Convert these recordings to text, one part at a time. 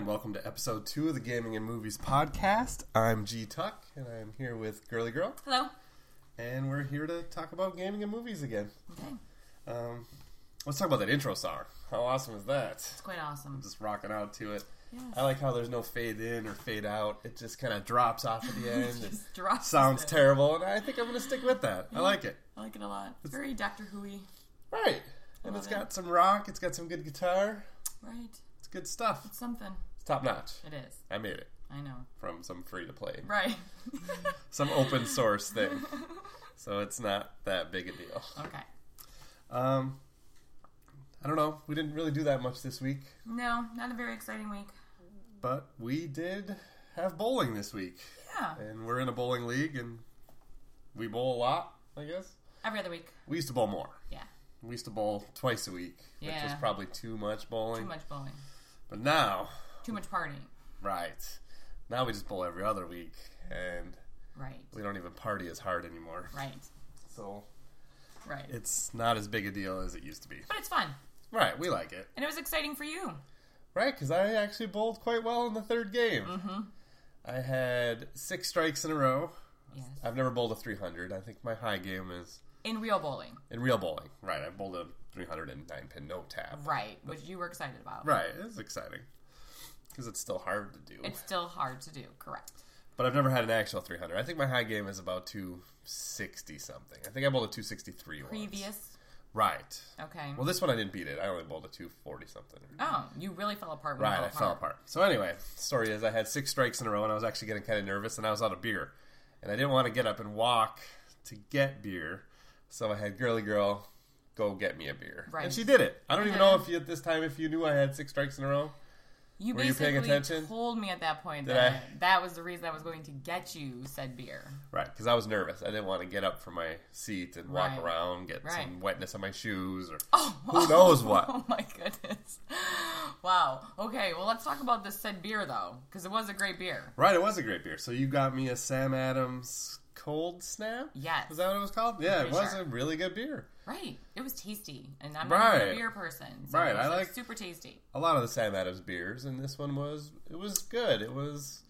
welcome to episode 2 of the Gaming and Movies podcast. I'm G Tuck, and I'm here with Girly Girl. Hello. And we're here to talk about gaming and movies again. Okay. Let's talk about that intro song. How awesome is that? It's quite awesome. Just rocking out to it. Yes. I like how there's no fade in or fade out. It just kind of drops off at the end. It just drops sounds it. terrible, and I think I'm going to stick with that. Yeah. I like it. I like it a lot. It's very Doctor Who-y. Right. And it's got some rock. It's got some good guitar. Right. It's good stuff. It's something. It's top notch. It is. I made it. I know. From some free-to-play. Right. Some open source thing. So it's not that big a deal. Okay. I don't know. We didn't really do that much this week. No, not a very exciting week. But we did have bowling this week. Yeah. And we're in a bowling league, and we bowl a lot, I guess. Every other week. We used to bowl more. Yeah. We used to bowl twice a week, which was probably too much bowling. Too much bowling. But now... Too much partying. Right. Now we just bowl every other week, and right. we don't even party as hard anymore. Right. So right. It's not as big a deal as it used to be. But it's fun. Right, we like it. And it was exciting for you. Right, because I actually bowled quite well in the third game. Mm-hmm. I had 6 strikes in a row. Yes. I've never bowled a 300. I think my high game is... In real bowling. In real bowling. Right, I bowled a 309-pin no tap. Right, which you were excited about. Right, it was exciting. Because it's still hard to do. It's still hard to do, correct. But I've never had an actual 300. I think my high game is about 260-something. I think I bowled a 263 once. Previous? Right. Okay. Well, this one I didn't beat it. I only bowled a 240-something. Oh, you really fell apart when you Right, I fell apart. So anyway, the story is I had 6 strikes in a row, and I was actually getting kind of nervous, and I was out of beer. And I didn't want to get up and walk to get beer, so I had Girly Girl go get me a beer. Right. And she did it. I don't even know if you, at this time, if you knew I had 6 strikes in a row. You Were you paying attention? Told me at that point Did that was the reason I was going to get you said beer. Right, because I was nervous. I didn't want to get up from my seat and walk around, get some wetness on my shoes, or who knows what. Oh my goodness. Wow. Okay, well let's talk about this said beer though, because it was a great beer. Right, it was a great beer. So you got me a Sam Adams Cold Snap? Yes. Was that what it was called? Yeah, it was a really good beer. Right. It was tasty. And I'm not a beer person. So right. It was I like super tasty. A lot of the Sam Adams beers, and this one was good. It was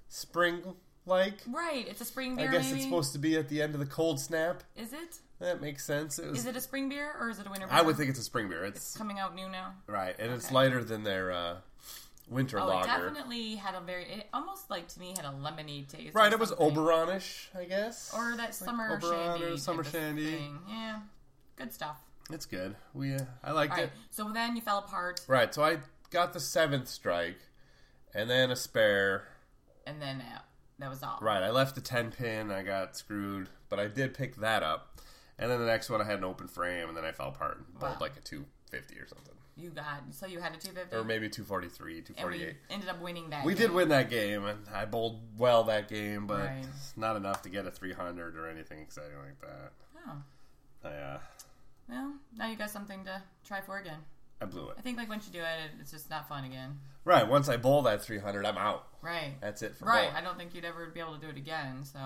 spring-like. Right. It's a spring beer, I guess it's supposed to be at the end of the Cold Snap. Is it? That makes sense. Is it a spring beer, or is it a winter beer? I would think it's a spring beer. It's coming out new now? Right. And it's lighter than their winter lager. It definitely had it almost like to me had a lemony taste. Right, it was Oberon-ish, I guess. Or that summer Oberon shandy. Or summer shandy. Thing. Yeah, good stuff. It's good. I liked it. So then you fell apart. Right, so I got the 7th strike, and then a spare. And then that was all. Right, I left the 10-pin, I got screwed, but I did pick that up. And then the next one I had an open frame, and then I fell apart and bowled like a 250 or something. So you had a 250? Or maybe 243, 248. And we ended up winning that We did win that game, and I bowled well that game, but not enough to get a 300 or anything exciting like that. Oh. Well, now you got something to try for again. I blew it. I think once you do it, it's just not fun again. Right, once I bowl that 300, I'm out. Right. That's it for bowling. Right, I don't think you'd ever be able to do it again, so...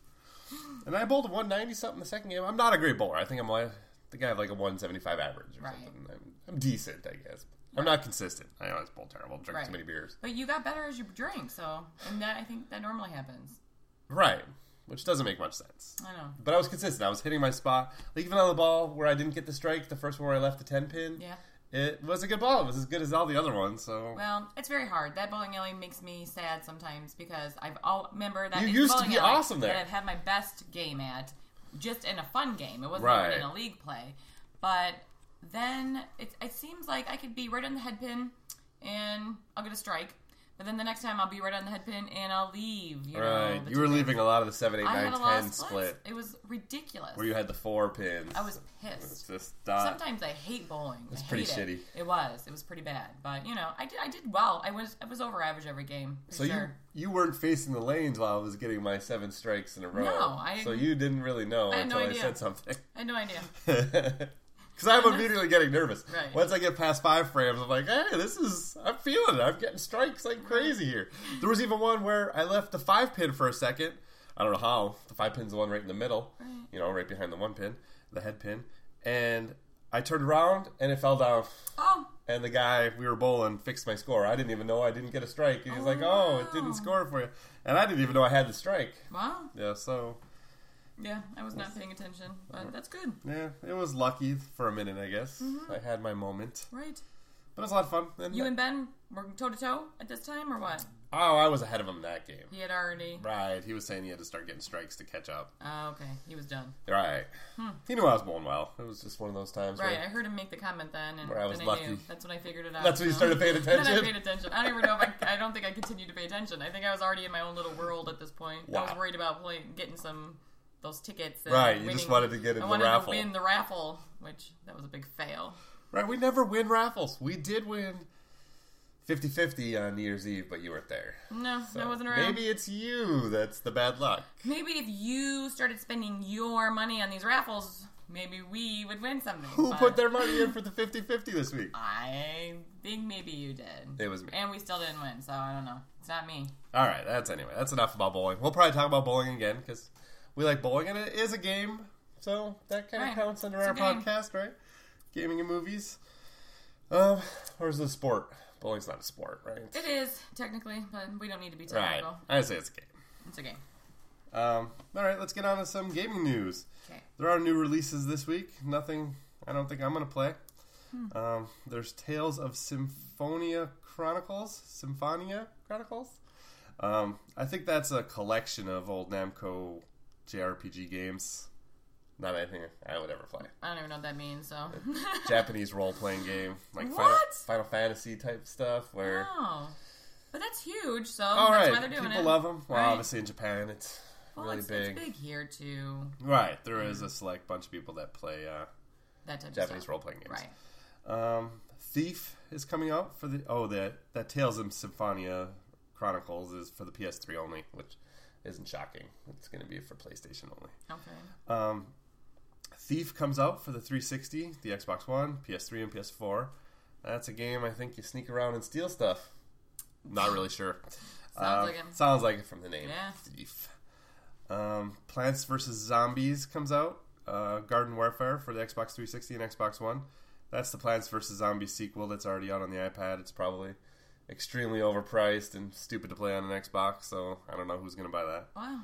And I bowled a 190-something the second game. I'm not a great bowler. I think I have like a 175 average or something. I'm decent, I guess. I'm not consistent. I always bowl terrible. Drink too many beers. But you got better as you drank, and I think that normally happens. Right. Which doesn't make much sense. I know. But I was consistent. I was hitting my spot. Like even on the ball where I didn't get the strike, the first one where I left the 10-pin. Yeah. It was a good ball. It was as good as all the other ones. So well, it's very hard. That bowling alley makes me sad sometimes because remember that you used to be awesome there. That I've had my best game at, just in a fun game. It wasn't even in a league play. But then it seems like I could be right on the head pin and I'll get a strike. But then the next time I'll be right on the head pin and I'll leave. Right. You were leaving a lot of the 7, 8, 9, 10 split. It was ridiculous. Where you had the 4 pins. I was pissed. It's just sometimes I hate bowling. It's pretty shitty. It was pretty bad. But I did well. I was over average every game. So you weren't facing the lanes while I was getting my 7 strikes in a row. No, so you didn't really know until I said something. I had no idea. Because I'm immediately getting nervous. Right. Once I get past 5 frames, I'm like, hey, I'm feeling it. I'm getting strikes like crazy here. There was even one where I left the 5-pin for a second. I don't know how. The 5-pin's the one right in the middle. Right. Right behind the 1 pin, the head pin. And I turned around and it fell down. Oh. And the guy we were bowling fixed my score. I didn't even know I didn't get a strike. And he's like, wow. it didn't score for you. And I didn't even know I had the strike. Wow. Yeah, so... Yeah, I was not paying attention, but that's good. Yeah, it was lucky for a minute, I guess. Mm-hmm. I had my moment. Right. But it was a lot of fun. And you and Ben were toe-to-toe at this time, or what? Oh, I was ahead of him in that game. He had already... Right, he was saying he had to start getting strikes to catch up. Oh, okay. He was done. Right. He knew I was bowling well. It was just one of those times Right, where... I heard him make the comment then, and where I was then lucky. I knew. That's when I figured it out. That's when you started paying attention? Then I paid attention. I don't even know if I don't think I continued to pay attention. I think I was already in my own little world at this point. Wow. I was worried about getting those tickets. And Right, you winning. just wanted to get in the raffle. I wanted to win the raffle, which that was a big fail. Right, we never win raffles. We did win 50-50 on New Year's Eve, but you weren't there. No, So I wasn't around. maybe it's you that's the bad luck. Maybe if you started spending your money on these raffles, maybe we would win something. Who put their money in for the 50-50 this week? I think maybe you did. It was me. And we still didn't win, so I don't know. It's not me. All right, that's enough about bowling. We'll probably talk about bowling again because we like bowling, and it is a game, so that kind of Right. counts under It's our a game. podcast, right? Gaming and movies. Or is it a sport? Bowling's not a sport, right? It is, technically, but we don't need to be Right. technical. I say it's a game. It's a game. All right, let's get on to some gaming news. Okay. There are new releases this week. Nothing I don't think I'm going to play. There's Tales of Symphonia Chronicles. I think that's a collection of old Namco JRPG games. Not anything I would ever play. I don't even know what that means, so. Japanese role-playing game. Like What? Final Fantasy type stuff where... Oh. But that's huge, so All that's right, why they're doing people it. love them. Well, Right. obviously in Japan it's Well, really it's big. big here, too. Right, there is a select bunch of people that play That type Japanese of stuff. role-playing games. Right. Thief is coming out for the that Tales of Symphonia Chronicles is for the PS3 only, which isn't shocking. It's going to be for PlayStation only. Okay. Thief comes out for the 360, the Xbox One, PS3, and PS4. That's a game I think you sneak around and steal stuff. Not really sure. Sounds like it. Sounds like it from the name. Yeah. Thief. Plants vs. Zombies comes out. Garden Warfare for the Xbox 360 and Xbox One. That's the Plants vs. Zombies sequel that's already out on the iPad. It's probably extremely overpriced and stupid to play on an Xbox, so I don't know who's going to buy that. Wow.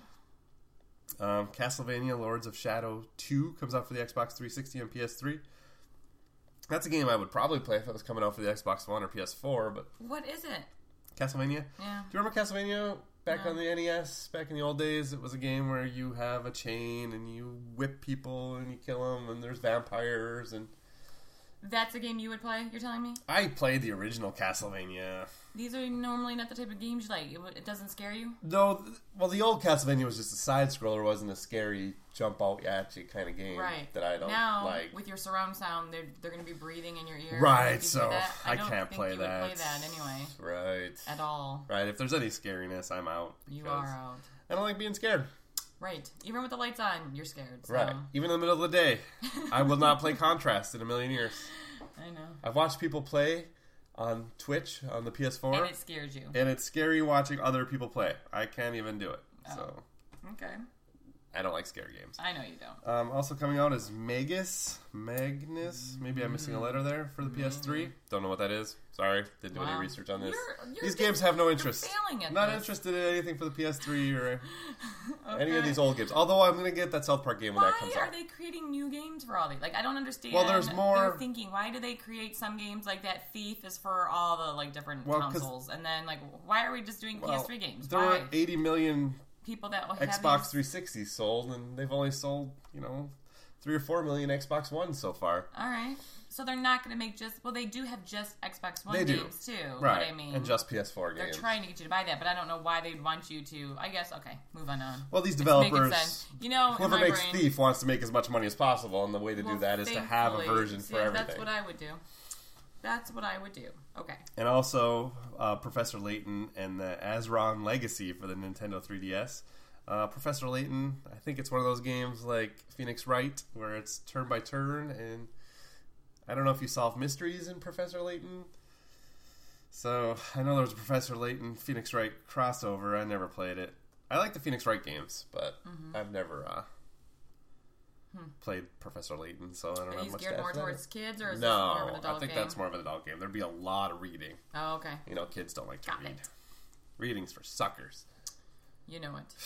Castlevania Lords of Shadow 2 comes out for the Xbox 360 and PS3. That's a game I would probably play if it was coming out for the Xbox One or PS4, but... What is it? Castlevania? Yeah. Do you remember Castlevania back No. on the NES? Back in the old days, it was a game where you have a chain and you whip people and you kill them and there's vampires and... That's a game you would play, you're telling me? I played the original Castlevania. These are normally not the type of games you like. It doesn't scare you? No, well, the old Castlevania was just a side-scroller. It wasn't a scary jump-out-at-you kind of game Right. that I don't now, like. with your surround sound, they're going to be breathing in your ear. Right, If you so do that, I don't can't think play you would that. play that anyway. Right. At all. Right, if there's any scariness, I'm out. You because are out. I don't like being scared. Right. Even with the lights on, you're scared. So. Right. Even in the middle of the day. I will not play Contrast in a million years. I know. I've watched people play on Twitch on the PS4. And it scares you. And it's scary watching other people play. I can't even do it. Oh. So Okay. I don't like scary games. I know you don't. Also coming out is Magnus. Maybe I'm missing a letter there for the PS3. Don't know what that is. Sorry, didn't do any Wow. research on this. You're These games have no you're interest. failing at Not this. interested in anything for the PS3 or any of Okay. these old games. Although I'm going to get that South Park game when Why that comes are out. they creating new games for all these? Like, I don't understand. Well, there's more- Their thinking. Why do they create some games like that? Thief is for all the like different Well, 'cause- consoles, and then like, why are we just doing PS3 games? There Why? were 80 million People that have Xbox these... 360s sold, and they've only sold 3 or 4 million Xbox Ones so far. All right, so they're not going to make just. Well, they do have just Xbox One They do. games too. Right, But I mean, and just PS4 they're games. trying to get you to buy that, but I don't know why they'd want you to. I guess okay, move on. Well, these It's making developers, sense. You know, in whoever my makes brain, Thief wants to make as much money as possible, and the way to well, do that is to have a thankfully, version see, for everything. That's what I would do. That's what I would do. Okay. And also, Professor Layton and the Azron Legacy for the Nintendo 3DS. Professor Layton, I think it's one of those games like Phoenix Wright, where it's turn by turn, and I don't know if you solve mysteries in Professor Layton. So, I know there was a Professor Layton Phoenix Wright crossover. I never played it. I like the Phoenix Wright games, but I've never played Professor Layton, so I don't know Are you much scared to more add to that. towards kids, or is this more of an adult I think game? that's more of an adult game. There'd be a lot of reading. Oh, okay. You know, kids don't like to Got read. it. Reading's for suckers. You know it.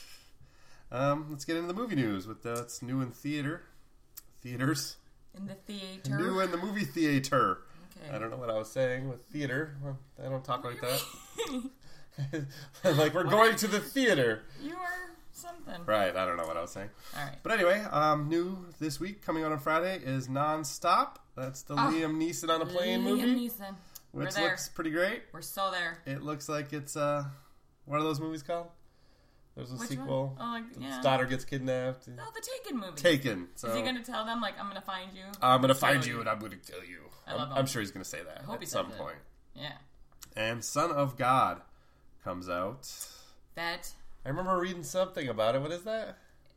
Let's get into the movie news with it's new in theaters. In the theater. New in the movie theater. Okay. I don't know what I was saying with theater. Well, I don't talk like that. Like we're going to the theater. You are something. Right, I don't know what I was saying. All right. But anyway, new this week, coming out on Friday, is Non-Stop. That's the Liam Neeson on a plane movie. Liam Neeson. We're Which there. looks pretty great. We're so there. It looks like it's, what are those movies called? There's a Which sequel. one? Oh, like, yeah. His daughter gets kidnapped. Oh, the Taken movie. Taken. So Is he going to tell them, like, I'm going to find you? I'm going to find you and I'm going to kill you. I love him. I'm sure he's going to say that hope he at says some it. point. Yeah. And Son of God comes out. That. I remember reading something about it. What is that?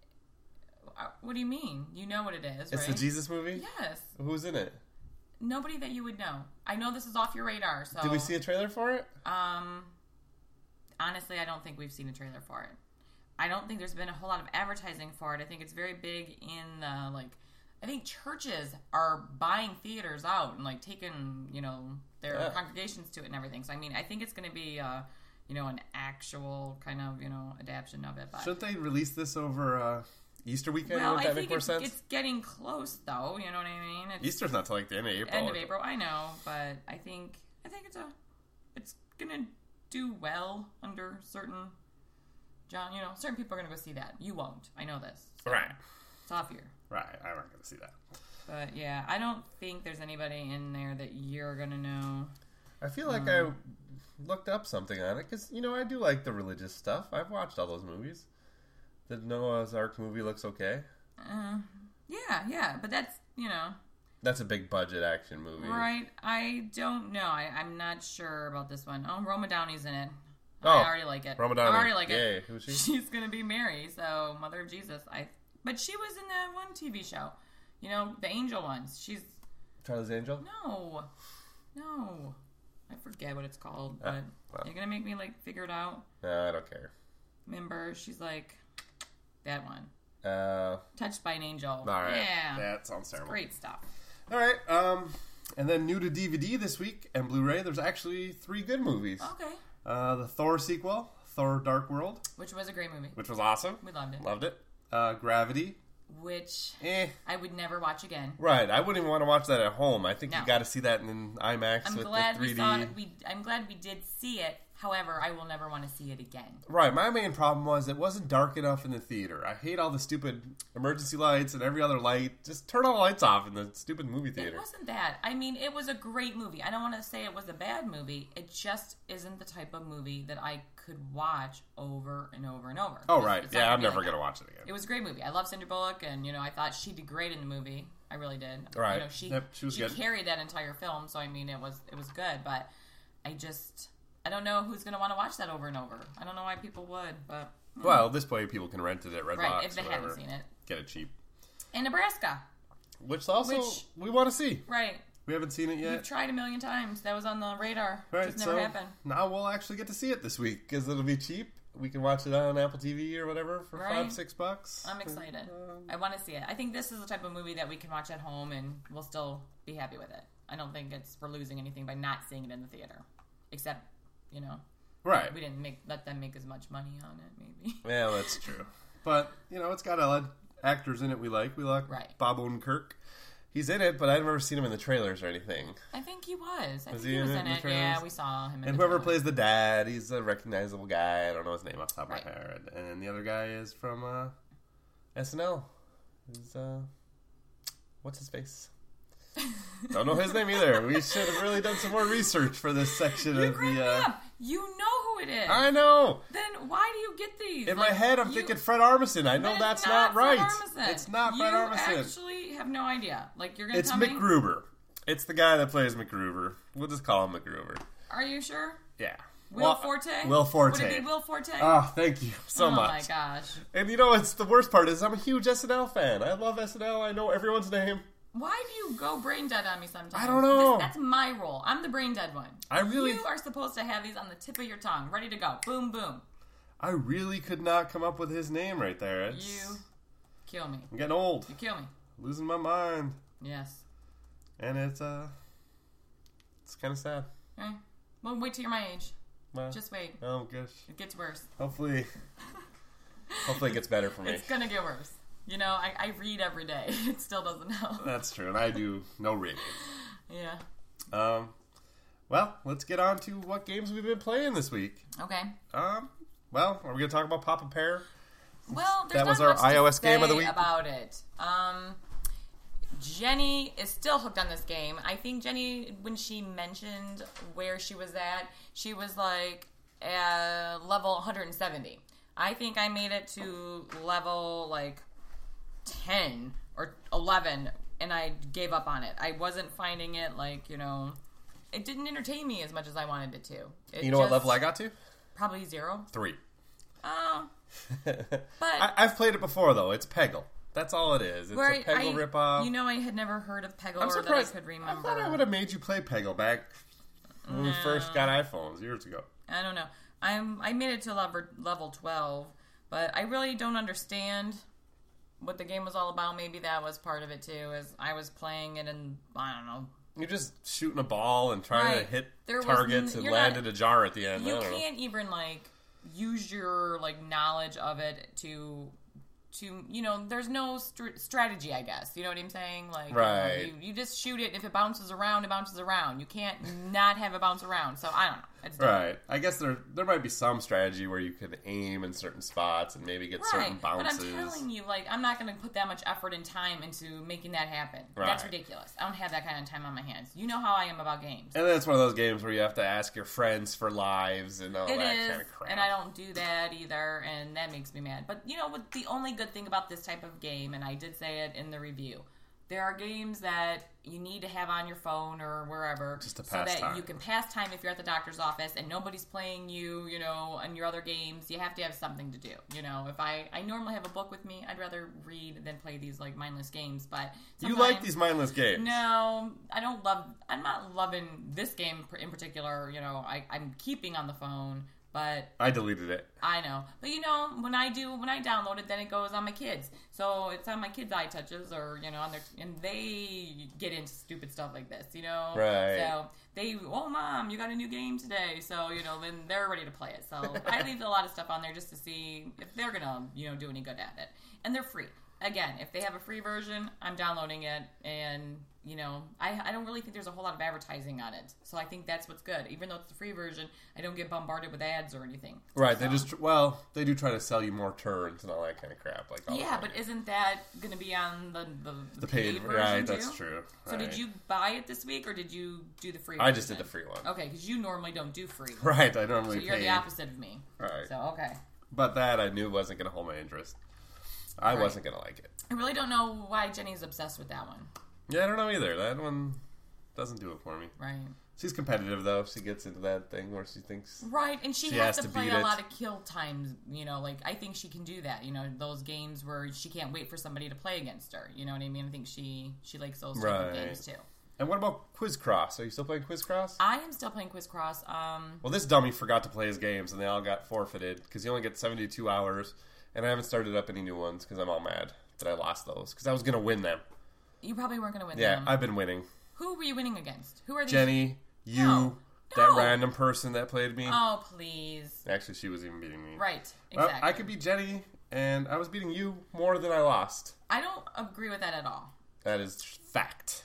What do you mean? You know what it is, It's right? the Jesus movie? Yes. Who's in it? Nobody that you would know. I know this is off your radar, so... Did we see a trailer for it? Honestly, I don't think we've seen a trailer for it. I don't think there's been a whole lot of advertising for it. I think it's very big in, I think churches are buying theaters out and, like, taking, their congregations to it and everything. So, I mean, I think it's going to be, an actual kind of, adaptation of it. But, Shouldn't they release this over Easter weekend? well, Would I that think make more sense? it's getting close, though. You know what I mean? Easter's not till like the end of April. End of April, I know, but I think it's gonna do well under certain certain people are gonna go see that. You won't. I know this. So Right. It's off here. Right. I'm not going to see that. But yeah, I don't think there's anybody in there that you're gonna know. I feel like I looked up something on it because, I do like the religious stuff. I've watched all those movies. The Noah's Ark movie looks okay. Yeah, but that's, That's a big budget action movie. right. I don't know. I'm not sure about this one. Oh, Roma Downey's in it. Oh, I already like it. Roma Downey. I already like Yay. it. Who's she? She's gonna be Mary, so Mother of Jesus. But she was in that one TV show. The angel ones. She's Charlie's Angel? no. I forget what it's called, but well. you're gonna make me figure it out. No, I don't care. Remember, she's like that one. All Touched by an Angel. right. Yeah. That sounds terrible. Great stuff. All right. And then new to DVD this week and Blu-ray, there's actually 3 good movies. Okay. The Thor sequel, Thor: Dark World, Which was a great movie. which was awesome. We loved it. Loved it. Gravity. Which I would never watch again. Right. I wouldn't even want to watch that at home. I think No. you got to see that in IMAX I'm with glad the 3D. we saw it. I'm glad we did see it. However, I will never want to see it again. Right. My main problem was it wasn't dark enough in the theater. I hate all the stupid emergency lights and every other light. Just turn all the lights off in the stupid movie theater. It wasn't that. I mean, it was a great movie. I don't want to say it was a bad movie. It just isn't the type of movie that I could watch over and over and over. Oh, right. It's not Yeah, I'm be never like going to that. watch it again. It was a great movie. I love Sandra Bullock, and I thought she did great in the movie. I really did. Right. She Yep, she was good. carried that entire film. So I mean, it was good. But I don't know who's going to want to watch that over and over. I don't know why people would, but Well, this way people can rent it at Redbox. right if they or whatever. haven't seen it. Get it cheap. And Nebraska, Which also we want to see. right? We haven't seen it We've yet. tried a million times. That was on the radar. Right, Just never so happened. now we'll actually get to see it this week because it'll be cheap. We can watch it on Apple TV or whatever for Right. $5-6. I'm excited. I want to see it. I think this is the type of movie that we can watch at home and we'll still be happy with it. I don't think we're losing anything by not seeing it in the theater, except Right. we didn't let them make as much money on it. Maybe. Yeah, that's true. But it's got a lot of actors in it we like. We like Right. Bob Odenkirk. He's in it, but I've never seen him in the trailers or anything. I think he was. I think he he was in in the it. trailers? Yeah, we saw him. In And the whoever trailer. plays the dad, he's a recognizable guy. I don't know his name off the top Right. of my head. And then the other guy is from SNL. He's, what's his face? Don't know his name either. We should have really done some more research for this section You of cracked me the. up. You know who it is. I know. Then why do you get these? In my head, I'm thinking Fred Armisen. I know That is that's not right. Fred Armisen. It's not Fred You Armisen. actually have no idea. You're gonna It's tell me. McGruber. It's the guy that plays McGruber. We'll just call him McGruber. Are you sure? Yeah. Will Forte? Will Forte. Would it be Will Forte? Oh, thank you so much. Oh my gosh. And it's the worst part is I'm a huge SNL fan. I love SNL. I know everyone's name. Why do you go brain dead on me sometimes? I don't know. That's my role. I'm the brain dead one. You are supposed to have these on the tip of your tongue, ready to go. Boom, boom. I really could not come up with his name right there. Kill me. I'm getting old. You kill me. Losing my mind. Yes. And it's kind of sad. Okay. Well, wait till you're my age. Well, just wait. Oh, gosh. It gets worse. Hopefully it gets better for me. It's gonna get worse. You know, I read every day. It still doesn't help. That's true, and I do no reading. Yeah. Well, let's get on to what games we've been playing this week. Okay. Well, are we going to talk about Papa Pear? Well, there's that was not our much iOS to game of the say week about it. Jenny is still hooked on this game. I think Jenny, when she mentioned where she was at, she was like level 170. I think I made it to level like 10 or 11, and I gave up on it. I wasn't finding it like, you know, it didn't entertain me as much as I wanted it to. You know what level I got to? Probably 0. 3. Oh. But I've played it before, though. It's Peggle. That's all it is. It's a Peggle ripoff. You know, I had never heard of Peggle I'm or surprised. that I could remember. I thought I would have made you play Peggle back when we first got iPhones years ago. I don't know. I made it to level 12, but I really don't understand what the game was all about. Maybe that was part of it too, as I was playing it and I don't know. You're just shooting a ball and trying to hit targets and land in a jar at the end. You can't even like use your like knowledge of it to you know, there's no strategy, I guess. You know what I'm saying? Like, right. You just shoot it. If it bounces around, it bounces around. You can't not have it bounce around. So I don't know. It's right. I guess there might be some strategy where you can aim in certain spots and maybe get certain bounces. But I'm telling you, like, I'm not going to put that much effort and time into making that happen. Right. That's ridiculous. I don't have that kind of time on my hands. You know how I am about games. And then it's one of those games where you have to ask your friends for lives and all that kind of crap. And I don't do that either, and that makes me mad. But, you know, what the only good thing about this type of game, and I did say it in the review, there are games that you need to have on your phone or wherever just to so pass that time. You can pass time if you're at the doctor's office and nobody's playing you, you know, and your other games. You have to have something to do. You know, if I normally have a book with me, I'd rather read than play these like mindless games. But you like these mindless games? No, I don't love. I'm not loving this game in particular. You know, I'm keeping on the phone. But I deleted it. I know. But you know, when I download it, then it goes on my kids. So it's on my kids' iTouches or, you know, on their, and they get into stupid stuff like this, you know? Right. So oh Mom, you got a new game today. So, you know, then they're ready to play it. So I leave a lot of stuff on there just to see if they're gonna, you know, do any good at it. And they're free. Again, if they have a free version, I'm downloading it, and, you know, I don't really think there's a whole lot of advertising on it. So I think that's what's good. Even though it's the free version, I don't get bombarded with ads or anything. Right, so. They do try to sell you more turns and all that kind of crap. Like but isn't that going to be on the paid version right, too? That's true. So did you buy it this week, or did you do the free version? I just did version? the free one. Okay, because you normally don't do free. Right, I normally So you're the opposite of me. Right. So, okay. But that I knew wasn't going to hold my interest. I wasn't going to like it. I really don't know why Jenny's obsessed with that one. Yeah, I don't know either. That one doesn't do it for me. Right. She's competitive, though. She gets into that thing where she thinks... Right, and she has to play a lot of kill times, you know, like, I think she can do that, you know, those games where she can't wait for somebody to play against her, you know what I mean? I think she likes those type of games, too. And what about Quiz Cross? Are you still playing Quiz Cross? I am still playing Quiz Cross. Well, this dummy forgot to play his games, and they all got forfeited, because he only gets 72 hours, and I haven't started up any new ones, because I'm all mad that I lost those, because I was going to win them. You probably weren't going to win them. Yeah, I've been winning. Who were you winning against? Who are these? Jenny, you, that random person that played me. Oh, please. Actually, she was even beating me. Right, exactly. Well, I could beat Jenny, and I was beating you more than I lost. I don't agree with that at all. That is fact.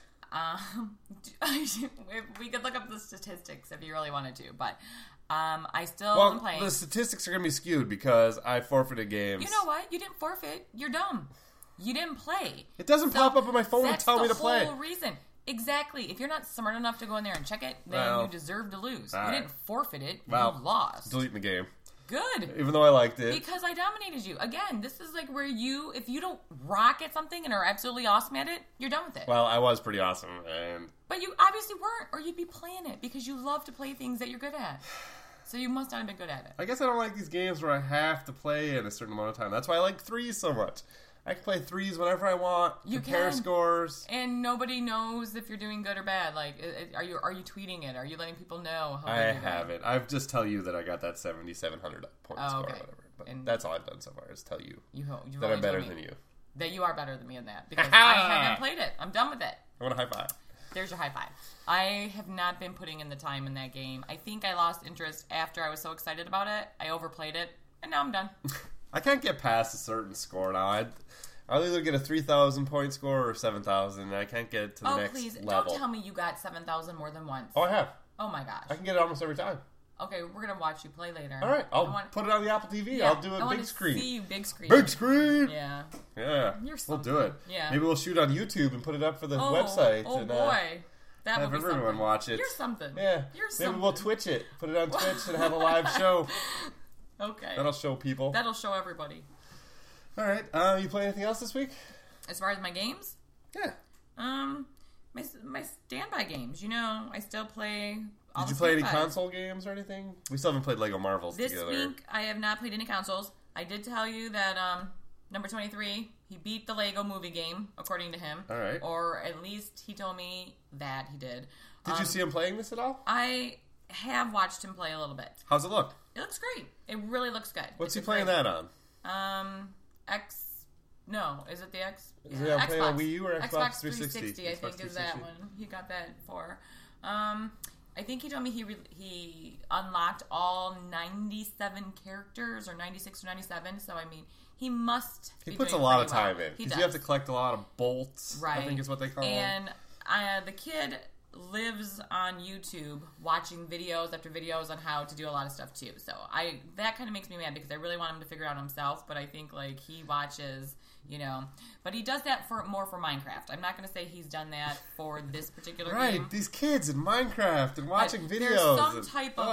We could look up the statistics if you really wanted to, but I still am playing. The statistics are going to be skewed because I forfeited games. You know what? You didn't forfeit. You're dumb. You didn't play. It doesn't pop up on my phone and tell me to play. That's the whole reason. Exactly. If you're not smart enough to go in there and check it, then you deserve to lose. You didn't forfeit it. You lost. Deleting the game. Good. Even though I liked it. Because I dominated you. Again, this is like where if you don't rock at something and are absolutely awesome at it, you're done with it. Well, I was pretty awesome. But you obviously weren't, or you'd be playing it because you love to play things that you're good at. So you must not have been good at it. I guess I don't like these games where I have to play in a certain amount of time. That's why I like threes so much. I can play threes whenever I want. Compare scores, and nobody knows if you're doing good or bad. Like, are you tweeting it? Are you letting people know? How I haven't. I just tell you that I got that 7,700 point score or whatever. But that's all I've done so far is tell you that I'm better than you. That you are better than me in that because I haven't played it. I'm done with it. I want a high five. There's your high five. I have not been putting in the time in that game. I think I lost interest after I was so excited about it. I overplayed it, and now I'm done. I can't get past a certain score now. I'll either get a 3,000 point score or 7,000, and I can't get to the next please, level. Don't tell me you got 7,000 more than once. Oh, I have. Oh my gosh. I can get it almost every time. Okay, we're going to watch you play later. All right, I'll put it on the Apple TV. Yeah, I'll do it big screen. See you big screen. Big screen! Yeah. Yeah. We'll do it. Yeah. Maybe we'll shoot on YouTube and put it up for the website. Oh, and, boy. That have would be everyone something. watch it. You're something. Yeah. You're something. Maybe we'll Twitch it. Put it on Twitch and have a live show. Okay. That'll show people. That'll show everybody. All right. You play anything else this week? As far as my games? Yeah. My standby games. You know, I still play. Did you play any console games or anything? We still haven't played Lego Marvels together. This week, I have not played any consoles. I did tell you that number 23, he beat the Lego movie game, according to him. All right. Or at least he told me that he did. Did you see him playing this at all? I have watched him play a little bit. How's it look? It looks great. It really looks good. What's he playing that on? No, is it the X? Is it playing on Wii U or Xbox 360? I think is that one. He got that for. I think he told me he unlocked all 97 characters or 96 or 97. So I mean, he must. He be puts a doing lot of pretty well. time in He because does. you have to collect a lot of bolts. Right. I think is what they call them. And the kid lives on YouTube watching videos after videos on how to do a lot of stuff too. So that kind of makes me mad because I really want him to figure it out himself. But I think like he watches, but he does that more for Minecraft. I'm not going to say he's done that for this particular game. Right, these kids in Minecraft and watching videos. There's some type of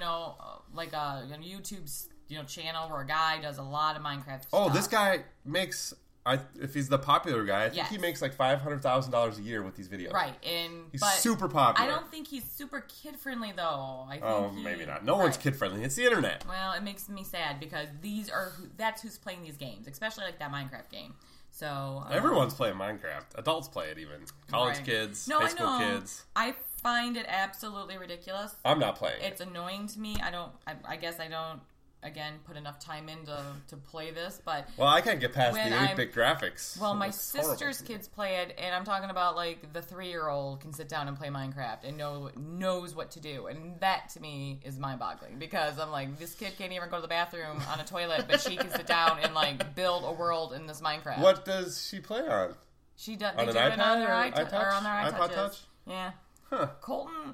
like a YouTube channel where a guy does a lot of Minecraft stuff. This guy makes. If he's the popular guy, I think he makes like $500,000 a year with these videos. Right, and he's super popular. I don't think he's super kid friendly though. I think maybe not. No one's kid friendly. It's the internet. Well, it makes me sad because that's who's playing these games, especially like that Minecraft game. So everyone's playing Minecraft. Adults play it even. College kids, high school kids. I find it absolutely ridiculous. I'm not playing. It's annoying to me. I guess I don't. Again, put enough time in to play this, but... Well, I can't get past the 8-bit graphics. Well, my sister's kids play it, and I'm talking about, like, the 3-year-old can sit down and play Minecraft and knows what to do, and that, to me, is mind-boggling, because I'm like, this kid can't even go to the bathroom on a toilet, but she can sit down and, like, build a world in this Minecraft. What does she play on? They do it on their iPad or on their iPod Touch? Yeah. Huh. Colton...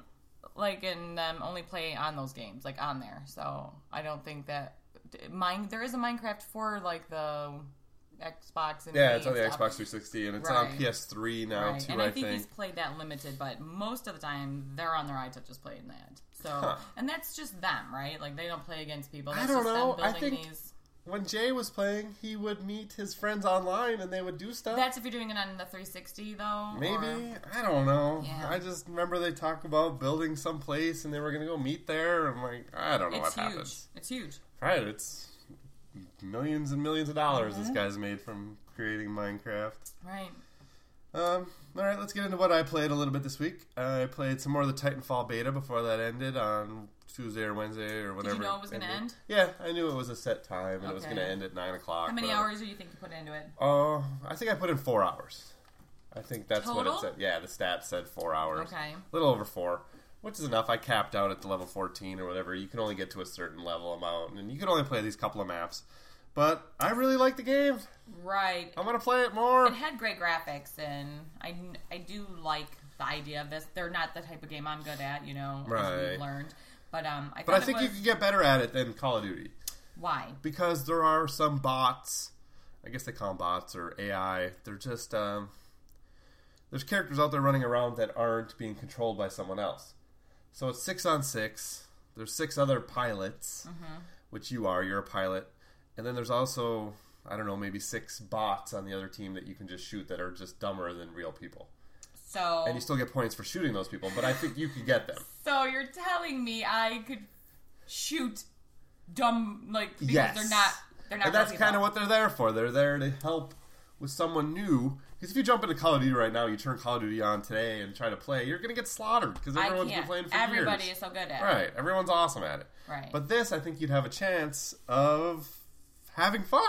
and them only play on those games, like on there. So I don't think that there is a Minecraft for like the Xbox and it's on the stuff. Xbox 360 and it's on PS3 now too. And I think he's played that limited, but most of the time they're on their iTouches playing that. So and that's just them, right? Like they don't play against people. That's I don't just know. Them building I think these. When Jay was playing, he would meet his friends online and they would do stuff. That's if you're doing it on the 360, though? Maybe. I don't know. Yeah. I just remember they talk about building some place and they were going to go meet there. I'm like, I don't know what happens. It's huge. Right. It's millions and millions of dollars this guy's made from creating Minecraft. Right. All right, let's get into what I played a little bit this week. I played some more of the Titanfall beta before that ended on Tuesday or Wednesday or whatever. Did you know it was going to end? Yeah, I knew it was a set time and it was going to end at 9 o'clock. How many hours do you think you put into it? I think I put in 4 hours. I think that's Total? what it said. Yeah, the stats said 4 hours. Okay. A little over 4, which is enough. I capped out at the level 14 or whatever. You can only get to a certain level amount, and you can only play these couple of maps. But I really like the game. Right. I'm going to play it more. It had great graphics, and I do like the idea of this. They're not the type of game I'm good at, as we've learned. But I think you could get better at it than Call of Duty. Why? Because there are some bots. I guess they call them bots or AI. They're just there's characters out there running around that aren't being controlled by someone else. So it's 6-on-6. There's 6 other pilots, which you're a pilot. And then there's also, I don't know, maybe 6 bots on the other team that you can just shoot that are just dumber than real people. And you still get points for shooting those people, but I think you could get them. So you're telling me I could shoot dumb, because yes. they're not and that's kind of what they're there for. They're there to help with someone new. Because if you jump into Call of Duty right now, you turn Call of Duty on today and try to play, you're going to get slaughtered because everyone's been playing for years. Everybody is so good at it. Right. Everyone's awesome at it. Right. But this, I think you'd have a chance of having fun.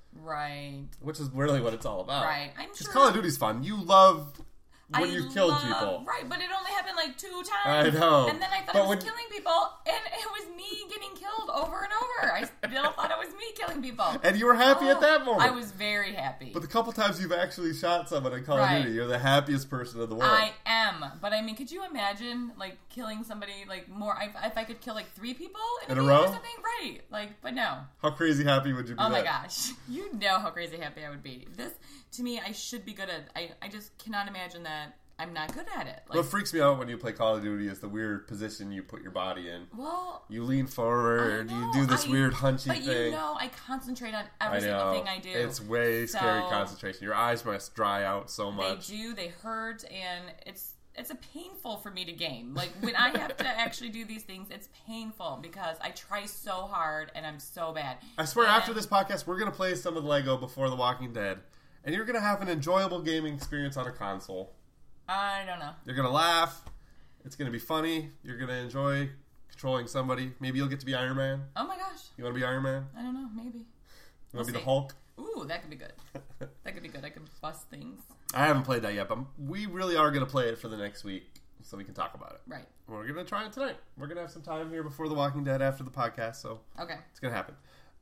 Right. Which is really what it's all about. Right. I'm sure. Because Call of Duty's fun. You love when you've killed people. Right, but it only happened like 2 times. I know. And then I thought I was killing people, and it was me getting killed over and over. I still thought it was me killing people. And you were happy at that moment. I was very happy. But the couple times you've actually shot someone in Call of Duty, you're the happiest person in the world. I am. But I mean, could you imagine, like, killing somebody, like, more, if I could kill, like, 3 people in a row? Or something? Right. Like, but no. How crazy happy would you be? Oh my gosh. You know how crazy happy I would be. This, to me, I should be good at. I just cannot imagine that I'm not good at it. Like, what freaks me out when you play Call of Duty is the weird position you put your body in. Well, you lean forward, you do this weird hunchy thing. But you know, I concentrate on every single thing I do. It's way scary concentration. Your eyes must dry out so much. They do. They hurt, and it's a painful for me to game. Like, when I have to actually do these things, it's painful because I try so hard and I'm so bad. I swear, after this podcast, we're going to play some of the Lego Before the Walking Dead, and you're going to have an enjoyable gaming experience on a console. I don't know. You're going to laugh. It's going to be funny. You're going to enjoy controlling somebody. Maybe you'll get to be Iron Man. Oh my gosh. You want to be Iron Man? I don't know. Maybe. You want to be the Hulk? Ooh, that could be good. That could be good. I could bust things. I haven't played that yet, but we really are going to play it for the next week so we can talk about it. Right. We're going to try it tonight. We're going to have some time here before The Walking Dead after the podcast, so okay, it's going to happen.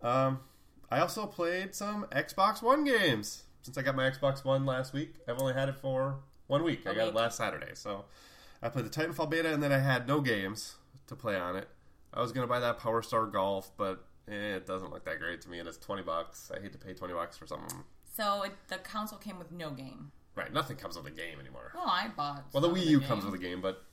I also played some Xbox One games. Since I got my Xbox One last week, I've only had it for 1 week. I got it last Saturday, so I played the Titanfall beta, and then I had no games to play on it. I was going to buy that Power Star Golf, but it doesn't look that great to me, and it's $20. I hate to pay $20 for something. So the console came with no game. Right, nothing comes with a game anymore. Well, I bought. Well, the Wii U comes with a game, but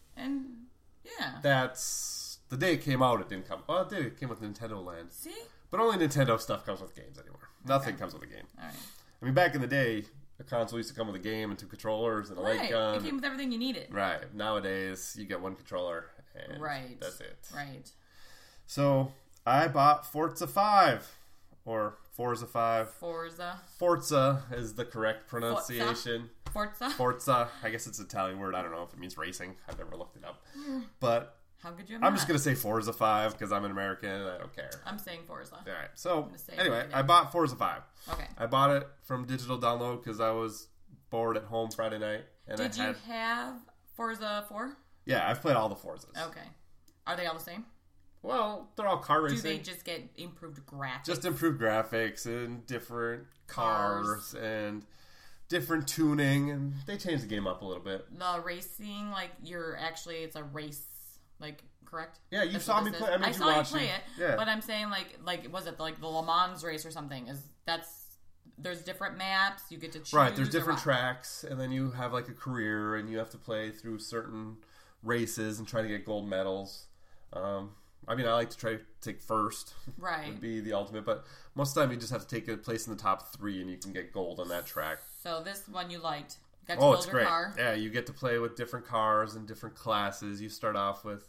yeah, that's the day it came out. It didn't come. Well, it did. It came with Nintendo Land. See, but only Nintendo stuff comes with games anymore. Nothing comes with a game. All right. I mean, back in the day, a console used to come with a game and 2 controllers and a light gun. It came with everything you needed. Right. Nowadays, you get 1 controller and that's it. Right. So I bought Forza 5 or Forza 5. Forza is the correct pronunciation. Forza. I guess it's an Italian word. I don't know if it means racing. I've never looked it up. But how could you? I'm just going to say Forza 5 because I'm an American and I don't care. I'm saying Forza. All right. So anyway, I bought Forza 5. Okay. I bought it from digital download because I was bored at home Friday night. And Did you have Forza 4? Yeah, I've played all the Forzas. Okay. Are they all the same? Well, they're all car racing. Do they just get improved graphics? Just improved graphics and different cars and different tuning, and they changed the game up a little bit. The racing, like, it's a race, like, correct? Yeah, you saw me play. I saw you play it, yeah. But I'm saying, like, was it like the Le Mans race or something? There's different maps, you get to choose. Right, there's different tracks, and then you have, like, a career, and you have to play through certain races and try to get gold medals. I mean, I like to try to take first. Right. Would be the ultimate, but most of the time you just have to take a place in the top 3 and you can get gold on that track. So this one you liked. Got to build it's your great. Car. Yeah, you get to play with different cars and different classes. You start off with,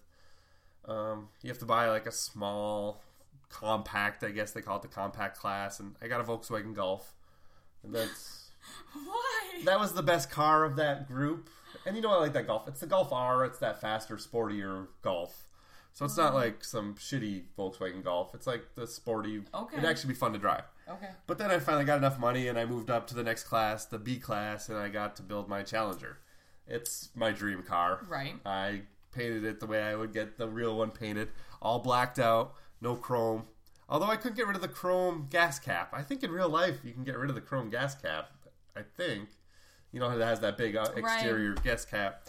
you have to buy like a small compact, I guess they call it the compact class, and I got a Volkswagen Golf. And that's... Why? That was the best car of that group. And you know I like that Golf. It's the Golf R. It's that faster, sportier Golf. So it's not like some shitty Volkswagen Golf. It's like the sporty. Okay. It'd actually be fun to drive. Okay. But then I finally got enough money and I moved up to the next class, the B class, and I got to build my Challenger. It's my dream car. Right. I painted it the way I would get the real one painted. All blacked out, no chrome. Although I couldn't get rid of the chrome gas cap. I think in real life you can get rid of the chrome gas cap. I think. You know, it has that big exterior gas cap.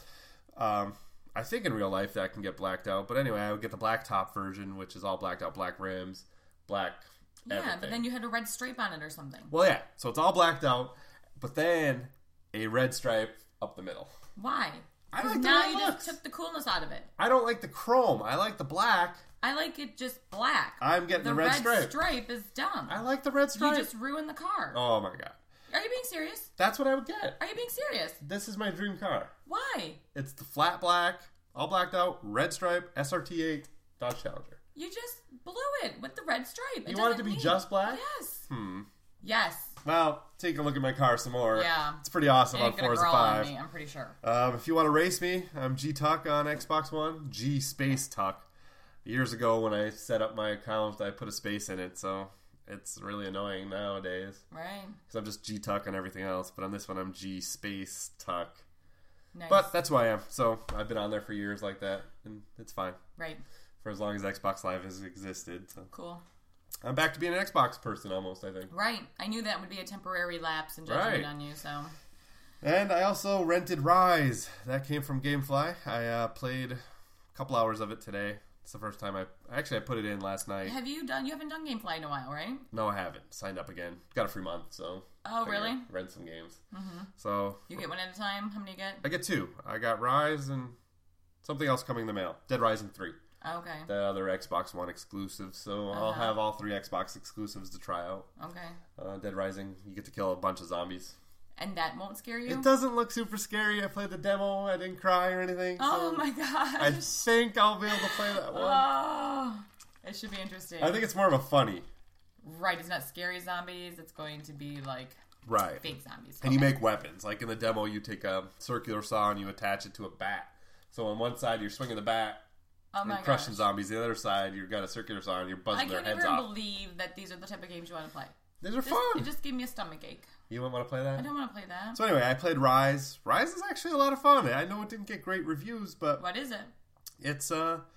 I think in real life that can get blacked out. But anyway, I would get the black top version, which is all blacked out, black rims, black everything. But then you had a red stripe on it or something. Well, yeah. So it's all blacked out, but then a red stripe up the middle. Why? I like the now way it you looks. just took the coolness out of it. I don't like the chrome. I like the black. I like it just black. I'm getting the red stripe. The red stripe is dumb. I like the red stripe. You just ruined the car. Oh, my God. Are you being serious? That's what I would get. Are you being serious? This is my dream car. Why? It's the flat black, all blacked out, red stripe, SRT8 Dodge Challenger. You just blew it with the red stripe. You want it to be just black? Yes. Yes. Well, take a look at my car some more. Yeah. It's pretty awesome on Forza 5. I'm pretty sure. If you want to race me, I'm G-Tuck on Xbox One. G-Space Tuck. Years ago when I set up my account, I put a space in it, so It's really annoying nowadays. Right. Because I'm just G-Tuck on everything else, but on this one I'm G-Space Tuck. Nice. But that's who I am. So I've been on there for years like that, and it's fine. Right. For as long as Xbox Live has existed. So. Cool. I'm back to being an Xbox person almost, I think. Right. I knew that would be a temporary lapse in judgment on you, so. And I also rented Rise. That came from Gamefly. I played a couple hours of it today. It's the first time I put it in last night. You haven't done Gamefly in a while, right? No, I haven't. Signed up again. Got a free month, so. Oh, really? Rent some games. Mm-hmm. So. You get one at a time? How many you get? I get 2. I got Rise and something else coming in the mail. Dead Rising 3. Okay. The other Xbox One exclusive. So I'll have all 3 Xbox exclusives to try out. Okay. Dead Rising, you get to kill a bunch of zombies. And that won't scare you? It doesn't look super scary. I played the demo. I didn't cry or anything. Oh my gosh. I think I'll be able to play that one. Oh, it should be interesting. I think it's more of a funny. Right, it's not scary zombies. It's going to be like fake zombies. And you make weapons. Like in the demo, you take a circular saw and you attach it to a bat. So on one side, you're swinging the bat and crushing zombies. The other side, you've got a circular saw and you're buzzing their heads off. I can't even believe that these are the type of games you want to play. These are fun. It just gave me a stomach ache. You don't want to play that? I don't want to play that. So anyway, I played Rise. Rise is actually a lot of fun. I know it didn't get great reviews, but... What is it? It's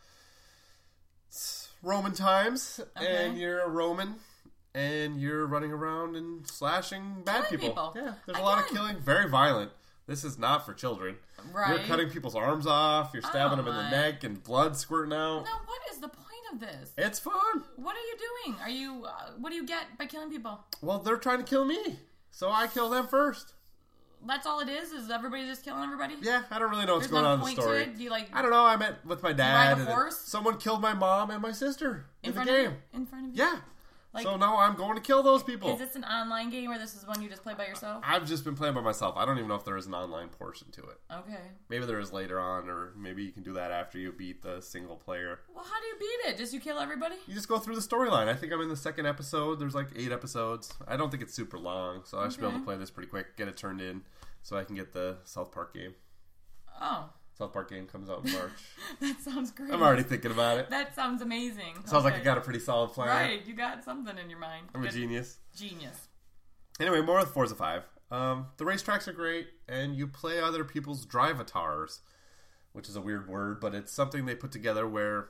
Roman times, and you're a Roman, and you're running around and slashing bad people. Yeah, there's a lot of killing. Very violent. This is not for children. Right. You're cutting people's arms off. You're stabbing them in the neck, and blood squirting out. Now, what is the point of this? It's fun. What are you doing? What do you get by killing people? Well, they're trying to kill me, so I kill them first. That's all it is? Is everybody just killing everybody? Yeah, I don't really know what's going on in the story. To it? Do you I don't know. I met with my dad. Ride a horse? Someone killed my mom and my sister in the game. In front of you? Yeah. So now I'm going to kill those people. Is this an online game or this is one you just play by yourself? I've just been playing by myself. I don't even know if there is an online portion to it. Okay. Maybe there is later on, or maybe you can do that after you beat the single player. Well, how do you beat it? Just you kill everybody? You just go through the storyline. I think I'm in the 2nd episode. There's like 8 episodes. I don't think it's super long, so I should be able to play this pretty quick, get it turned in, so I can get the South Park game. Oh. South Park game comes out in March. That sounds great. I'm already thinking about it. That sounds amazing. Sounds like I got a pretty solid plan. Right, you got something in your mind. I'm a genius. Genius. Anyway, more with Forza 5. The racetracks are great, and you play other people's drive-avatars, which is a weird word, but it's something they put together where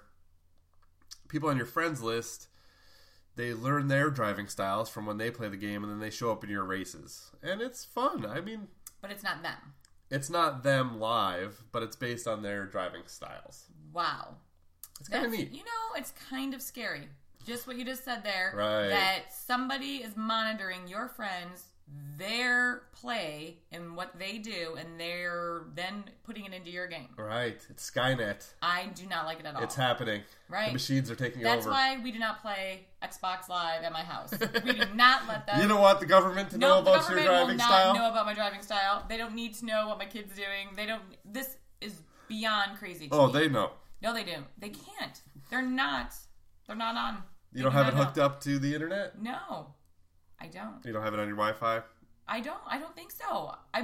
people on your friends list, they learn their driving styles from when they play the game, and then they show up in your races. And it's fun. I mean... But it's not them. It's not them live, but it's based on their driving styles. Wow. It's kind of neat. You know, it's kind of scary. Just what you just said there. Right. That somebody is monitoring your friends, their play, and what they do, and they're then putting it into your game. Right. It's Skynet. I do not like it at all. It's happening. Right. The machines are taking That's over. why we do not play Xbox Live at my house. We do not let them. You don't want the government to know about your driving style? Will not know about my driving style. They don't need to know what my kid's doing. They don't. This is beyond crazy to me. They know. No, they do. They can't. They're not. They're not on. You don't have it hooked up to the internet? No, I don't. You don't have it on your Wi-Fi? I don't think so. I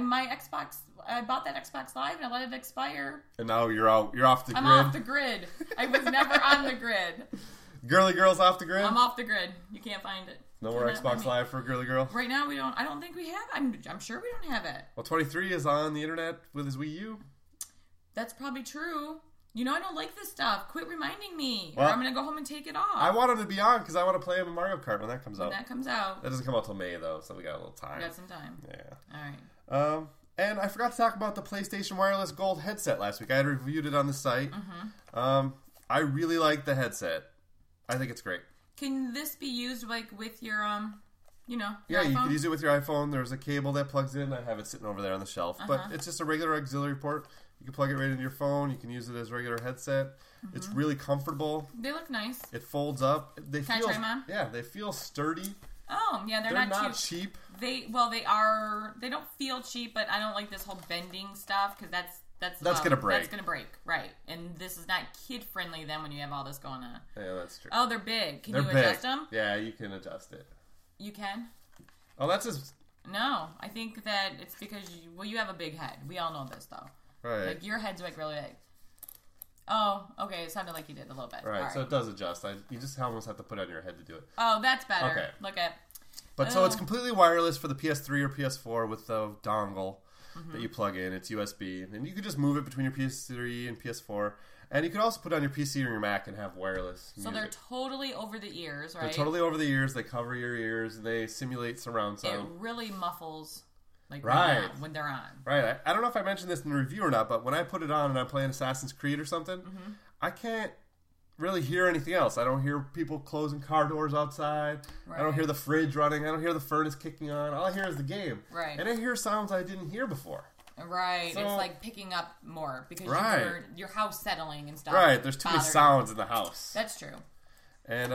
bought that Xbox Live and I let it expire. And now you're off the grid? I'm off the grid. I was never on the grid. Girly Girl's off the grid? I'm off the grid. You can't find it. No more Xbox Live for Girly Girl? Right now we don't. I don't think we have. I'm sure we don't have it. Well, 23 is on the internet with his Wii U. That's probably true. You know, I don't like this stuff. Quit reminding me. Well, or I'm going to go home and take it off. I want him to be on because I want to play him in Mario Kart when that comes out. When that comes out. That doesn't come out till May, though, so we got a little time. We got some time. Yeah. All right. And I forgot to talk about the PlayStation Wireless Gold headset last week. I had reviewed it on the site. Mm-hmm. I really like the headset. I think it's great. Can this be used like with your your yeah, iPhone? You can use it with your iPhone. There's a cable that plugs in. I have it sitting over there on the shelf. But it's just a regular auxiliary port. You can plug it right into your phone. You can use it as a regular headset. Mm-hmm. It's really comfortable. They look nice. It folds up. Can I try them on? Yeah, they feel sturdy. Oh, yeah, they're not cheap. They are. They don't feel cheap, but I don't like this whole bending stuff because that's gonna break. That's gonna break, right? And this is not kid friendly. Then when you have all this going on. Yeah, that's true. Oh, they're big. Can you big. adjust them? Yeah, you can adjust it. You can. Oh, that's just. No, I think that it's because you have a big head. We all know this though. Right. Like your head's like really big. Oh, okay. It sounded like you did a little bit. Right, so it does adjust. You just almost have to put it on your head to do it. Oh, that's better. Okay. Look at. But so it's completely wireless for the PS3 or PS4 with the dongle that you plug in. It's USB. And you can just move it between your PS3 and PS4. And you can also put it on your PC or your Mac and have wireless music. So they're totally over the ears, right? They're totally over the ears. They cover your ears. And they simulate surround sound. It really muffles right when they're on. Right. I don't know if I mentioned this in the review or not, but when I put it on and I'm playing Assassin's Creed or something, I can't really hear anything else. I don't hear people closing car doors outside. Right. I don't hear the fridge running. I don't hear the furnace kicking on. All I hear is the game. Right. And I hear sounds I didn't hear before. Right. So, it's like picking up more because your house settling and stuff. Right. There's too many sounds in the house. That's true. And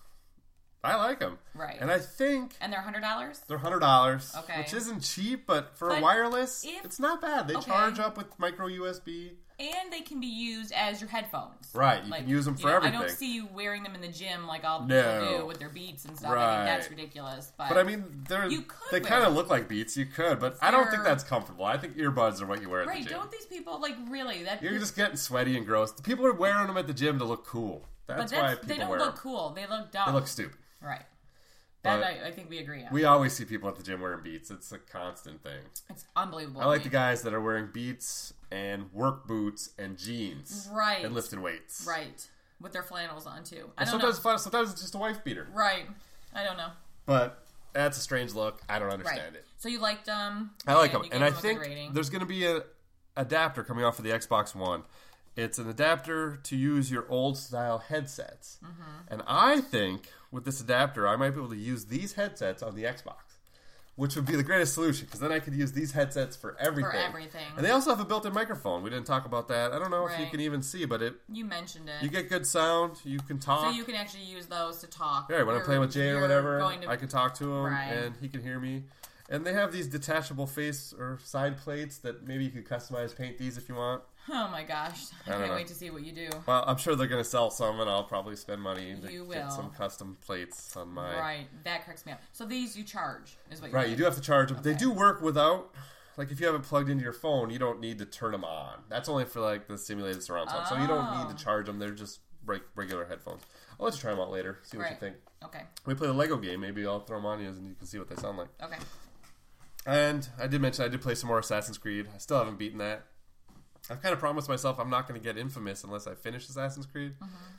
I like them. Right. And I think... And they're $100? They're $100. Okay. Which isn't cheap, but for a wireless, it's not bad. They charge up with micro USB. And they can be used as your headphones. Right. You can use them for everything. I don't see you wearing them in the gym like all people do with their Beats and stuff. Right. I think that's ridiculous. But I mean, they kind of look like Beats. You could, but I don't think that's comfortable. I think earbuds are what you wear at the gym. Right. Don't these people, really... You're just getting sweaty and gross. The people are wearing them at the gym to look cool. That's why people they don't wear look them. cool. They look dumb. They look stupid. Right. That I think we agree on. We always see people at the gym wearing Beats. It's a constant thing. It's unbelievable. I like the guys that are wearing Beats and work boots and jeans. Right. And lifting weights. Right. With their flannels on, too. Sometimes it's just a wife beater. Right. I don't know. But that's a strange look. I don't understand it. So you liked them. I like them. And I think there's going to be an adapter coming off of the Xbox One. It's an adapter to use your old style headsets. And I think with this adapter, I might be able to use these headsets on the Xbox, which would be the greatest solution because then I could use these headsets for everything. For everything. And they also have a built-in microphone. We didn't talk about that. I don't know if you can even see, but you mentioned it. You get good sound. You can talk. So you can actually use those to talk. Yeah, when I'm playing with Jay or whatever, I can talk to him and he can hear me. And they have these detachable face or side plates that maybe you could customize, paint these if you want. Oh my gosh. I can't wait to see what you do. Well, I'm sure they're going to sell some and I'll probably spend money to get some custom plates on my... Right. That cracks me up. So these you charge is what you're Right, you do have to charge them. Okay. They do work without... Like if you have it plugged into your phone, you don't need to turn them on. That's only for like the simulated surround sound. So you don't need to charge them. They're just regular headphones. I'll let you try them out later. See what you think. Okay. When we play the Lego game, maybe I'll throw them on you and you can see what they sound like. Okay. And I did mention I did play some more Assassin's Creed. I still haven't beaten that. I've kind of promised myself I'm not going to get Infamous unless I finish Assassin's Creed.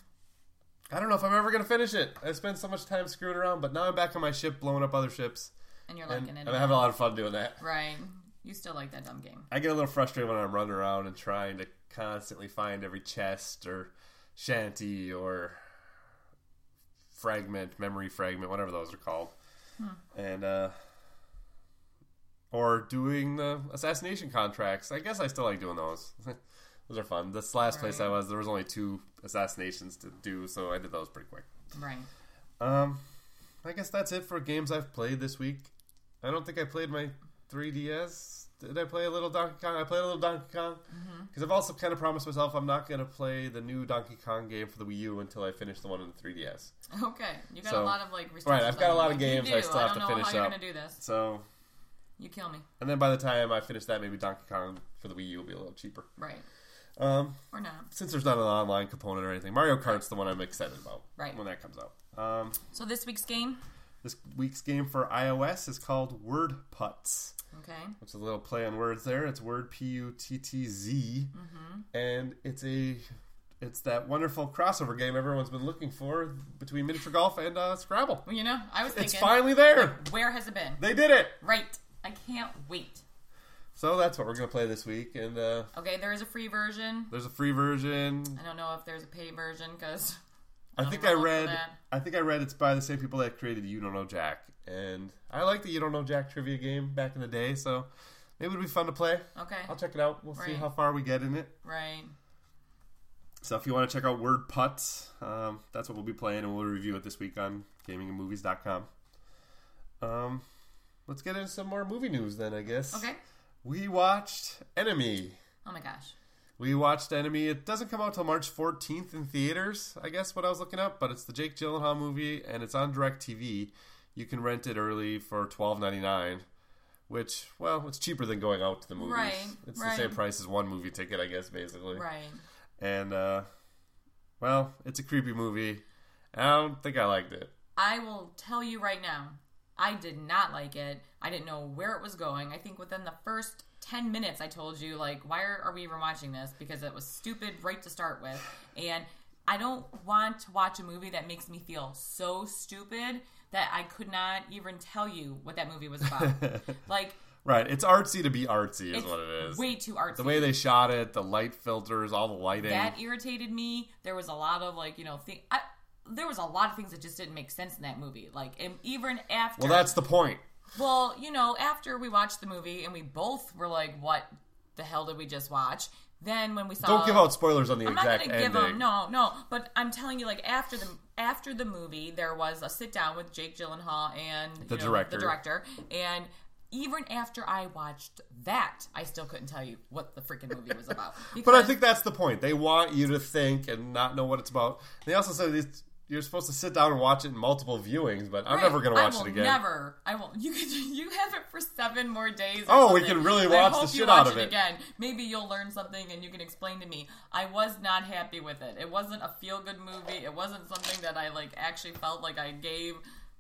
I don't know if I'm ever going to finish it. I spent so much time screwing around, but now I'm back on my ship blowing up other ships. And you're liking it. And I'm having a lot of fun doing that. Right. You still like that dumb game. I get a little frustrated when I'm running around and trying to constantly find every chest or shanty or memory fragment, whatever those are called. And, or doing the assassination contracts. I guess I still like doing those. Those are fun. This last place I was, there was only 2 assassinations to do, so I did those pretty quick. Right. I guess that's it for games I've played this week. I don't think I played my 3DS. Did I play a little Donkey Kong? I played a little Donkey Kong. Because I've also kind of promised myself I'm not going to play the new Donkey Kong game for the Wii U until I finish the one in the 3DS. Okay. You got a lot of restrictions. Right, I've got a lot of games I still have to finish up. I don't know how you're going to do this. So... You kill me. And then by the time I finish that, maybe Donkey Kong for the Wii U will be a little cheaper. Right. Or not. Since there's not an online component or anything. Mario Kart's the one I'm excited about. Right. When that comes out. So this week's game? This week's game for iOS is called Word Putz. Okay. Which is a little play on words there. It's Word P-U-T-T-Z. And it's that wonderful crossover game everyone's been looking for between Miniature Golf and Scrabble. Well, I was thinking... It's finally there! Where has it been? They did it! Right. I can't wait. So that's what we're going to play this week. And okay, there is a free version. There's a free version. I don't know if there's a paid version because I think I read it's by the same people that created You Don't Know Jack. And I like the You Don't Know Jack trivia game back in the day, so maybe it'd be fun to play. Okay. I'll check it out. We'll see how far we get in it. Right. So if you want to check out Word Putz, that's what we'll be playing, and we'll review it this week on gamingandmovies.com. Let's get into some more movie news then, I guess. Okay. We watched Enemy. Oh my gosh. We watched Enemy. It doesn't come out till March 14th in theaters, I guess what I was looking up, but it's the Jake Gyllenhaal movie, and it's on DirecTV. You can rent it early for $12.99, which, well, it's cheaper than going out to the movies. Right. It's the same price as one movie ticket, I guess, basically. Right. And, well, it's a creepy movie. I don't think I liked it. I will tell you right now, I did not like it. I didn't know where it was going. I think within the first 10 minutes I told you, like, why are we even watching this? Because it was stupid right to start with. And I don't want to watch a movie that makes me feel so stupid that I could not even tell you what that movie was about. Like... Right, it's artsy to be artsy is what it is. Way too artsy. The way they shot it, the light filters, all the lighting. That irritated me. There was a lot of, like, there was a lot of things that just didn't make sense in that movie. Like, and even after... Well, that's the point. Well, after we watched the movie and we both were like, what the hell did we just watch? Then when we saw... Don't give out spoilers on the exact ending. I'm not going to give them... No. But I'm telling you, like, after the movie, there was a sit-down with Jake Gyllenhaal and... The director. And... Even after I watched that, I still couldn't tell you what the freaking movie was about. But I think that's the point. They want you to think and not know what it's about. They also said you're supposed to sit down and watch it in multiple viewings, but I'm never going to watch it again. I won't. You have it for 7 more days. We can really watch the shit out of it again. Maybe you'll learn something and you can explain to me. I was not happy with it. It wasn't a feel-good movie. It wasn't something that I actually felt like I gave.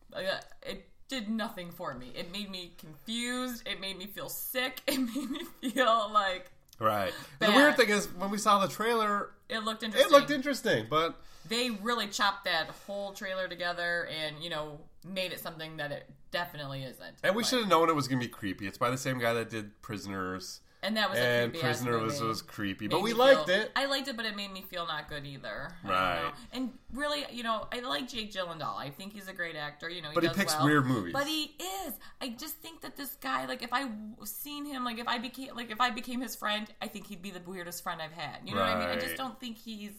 It did nothing for me. It made me confused. It made me feel sick. It made me feel like right. bad. The weird thing is when we saw the trailer, it looked interesting. But they really chopped that whole trailer together and made it something that it definitely isn't. And we should have known it was going to be creepy. It's by the same guy that did Prisoners. And that was a creepy Prisoner was creepy, but we liked it. I liked it, but it made me feel not good either. Right. And really, I like Jake Gyllenhaal. I think he's a great actor. But he picks weird movies. But he is. I just think that this guy, if I seen him, if I became his friend, I think he'd be the weirdest friend I've had. You know what I mean? I just don't think he's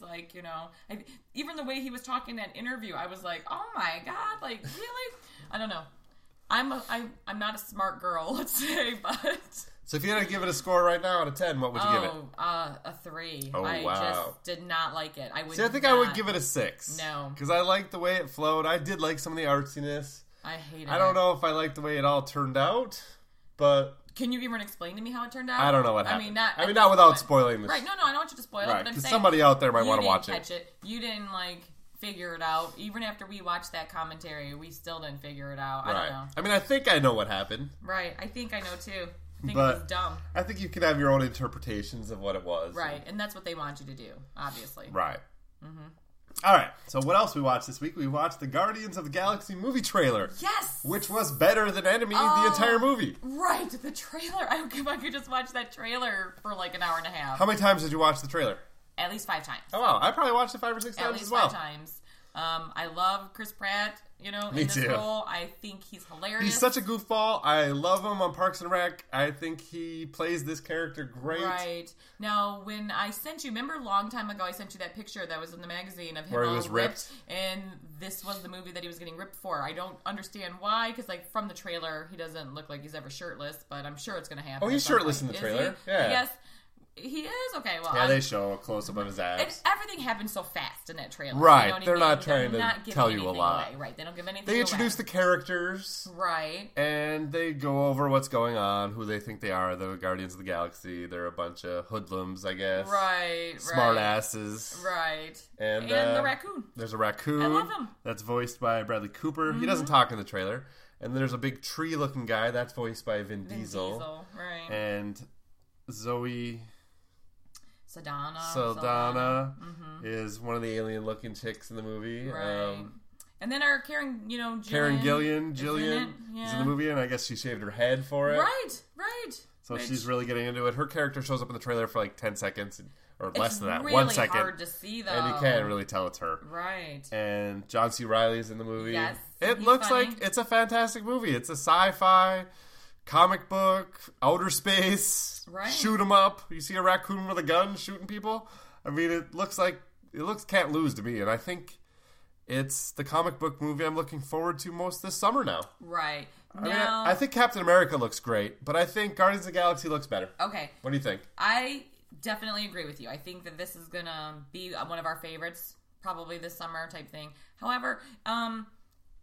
even the way he was talking in that interview, I was like, oh my god, really? I don't know. I'm not a smart girl, let's say, but. So if you had to give it a score right now out of 10, what would you give it? A 3. Oh, I wow. just did not like it. I would give it a 6. No. Because I liked the way it flowed. I did like some of the artsiness. I hated it. I don't know if I liked the way it all turned out, but... Can you even explain to me how it turned out? I don't know what happened. Not without spoiling this. Right, no, I don't want you to spoil it. Right, because somebody out there might want to watch it. You didn't, figure it out. Even after we watched that commentary, we still didn't figure it out. I don't know. I think I know what happened. Right, I think I know too. I think it was dumb. I think you can have your own interpretations of what it was. Right, and that's what they want you to do, obviously. Right. Mm-hmm. All right, so what else we watched this week? We watched the Guardians of the Galaxy movie trailer. Yes! Which was better than Enemy the entire movie. Right, the trailer. I don't care if I could just watch that trailer for an hour and a half. How many times did you watch the trailer? At least 5 times. Oh, wow. I probably watched it 5 or 6 times as well. At least 5 times. I love Chris Pratt, in this role. I think he's hilarious. He's such a goofball. I love him on Parks and Rec. I think he plays this character great. Right. Now, when I sent you, remember a long time ago I sent you that picture that was in the magazine of him where he was ripped? And this was the movie that he was getting ripped for. I don't understand why, because from the trailer, he doesn't look like he's ever shirtless, but I'm sure it's going to happen. Oh, he's shirtless in the trailer. Yeah. Yes. He is? Okay, well... Yeah, they show a close-up of his abs. Everything happens so fast in that trailer. Right. They're not trying to tell you a lot. Away. Right, they don't give anything They introduce the characters. Right. And they go over what's going on, who they think they are, the Guardians of the Galaxy. They're a bunch of hoodlums, I guess. Right. Smart asses. Right. And the raccoon. There's a raccoon. I love him. That's voiced by Bradley Cooper. Mm-hmm. He doesn't talk in the trailer. And there's a big tree-looking guy. That's voiced by Vin Diesel. Right. And Zoe... Saldana is one of the alien-looking chicks in the movie. Right. And then our Karen Gillian is in the movie, and I guess she shaved her head for it. Right. So she's really getting into it. Her character shows up in the trailer for 10 seconds, or less than that, really 1 second. It's hard to see, though. And you can't really tell it's her. Right. And John C. Reilly's in the movie. Yes. It looks funny. Like it's a fantastic movie. It's a sci-fi... comic book, outer space, shoot 'em up. You see a raccoon with a gun shooting people. I mean, it looks can't lose to me, and I think it's the comic book movie I'm looking forward to most this summer now. Right. I think Captain America looks great, but I think Guardians of the Galaxy looks better. Okay. What do you think? I definitely agree with you. I think that this is gonna be one of our favorites, probably this summer type thing. However,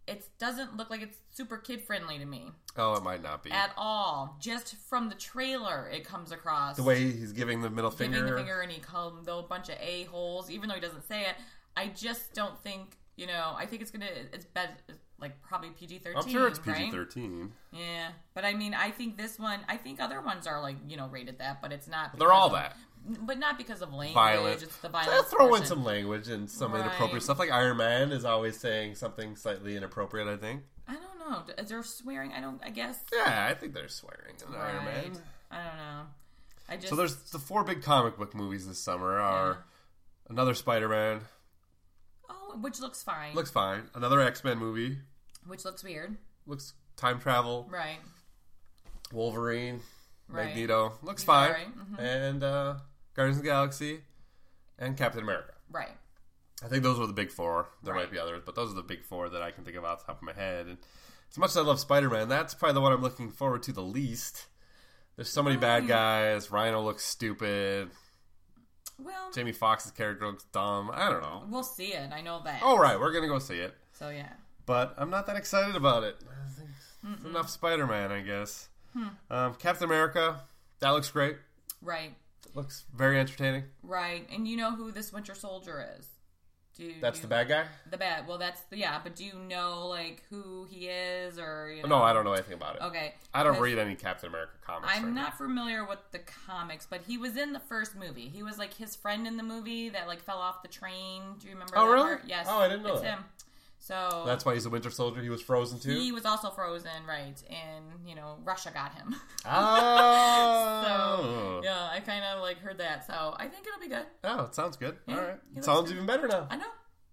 it doesn't look like it's super kid friendly to me. Oh, it might not be at all. Just from the trailer, it comes across the way he's giving the middle finger. Giving the finger, and he called them a bunch of a-holes, even though he doesn't say it. I just don't think, I think it's better, like probably PG-13. I'm sure it's PG-13. Right? Yeah, but I mean, I think this one, I think other ones are like, rated that, but it's not. They're all that. But not because of language. Violent. It's the violence. They'll throw portion. in some language and some Right. inappropriate stuff. Like Iron Man is always saying something slightly inappropriate, I think. I don't know. Is there swearing? I guess. Yeah, I think there's swearing in Iron Man. I don't know. So there's the 4 big comic book movies this summer are another Spider-Man. Oh, which looks fine. Looks fine. Another X-Men movie. Which looks weird. Looks time travel. Right. Wolverine. Right. Magneto. Looks fine. Right. Mm-hmm. And Guardians of the Galaxy. And Captain America. Right. I think those were the big 4. There Right. might be others, but those are the big 4 that I can think of off the top of my head. And as much as I love Spider-Man, that's probably the one I'm looking forward to the least. There's so many bad guys. Rhino looks stupid. Well, Jamie Foxx's character looks dumb. I don't know. we'll see it. I know that. All right, we're going to go see it. So, yeah. But I'm not that excited about it. I think it's enough Spider-Man, I guess. Captain America, that looks great. Right. Looks very entertaining. Right. And you know who this Winter Soldier is? That's the bad guy? The bad. Well, but do you know, like, who he is or, No, I don't know anything about it. Okay. I don't read any Captain America comics. I'm not familiar with the comics, but he was in the first movie. He was, like, his friend in the movie that, like, fell off the train. Do you remember that really? part? Yes. Oh, I didn't know it's that. him. So That's why he's a Winter Soldier. He was frozen too. He was also frozen, right? And Russia got him. Oh, so yeah, I kind of like heard that. So I think it'll be good. Oh, it sounds good. Yeah, all right, it it sounds good. even better now. I know.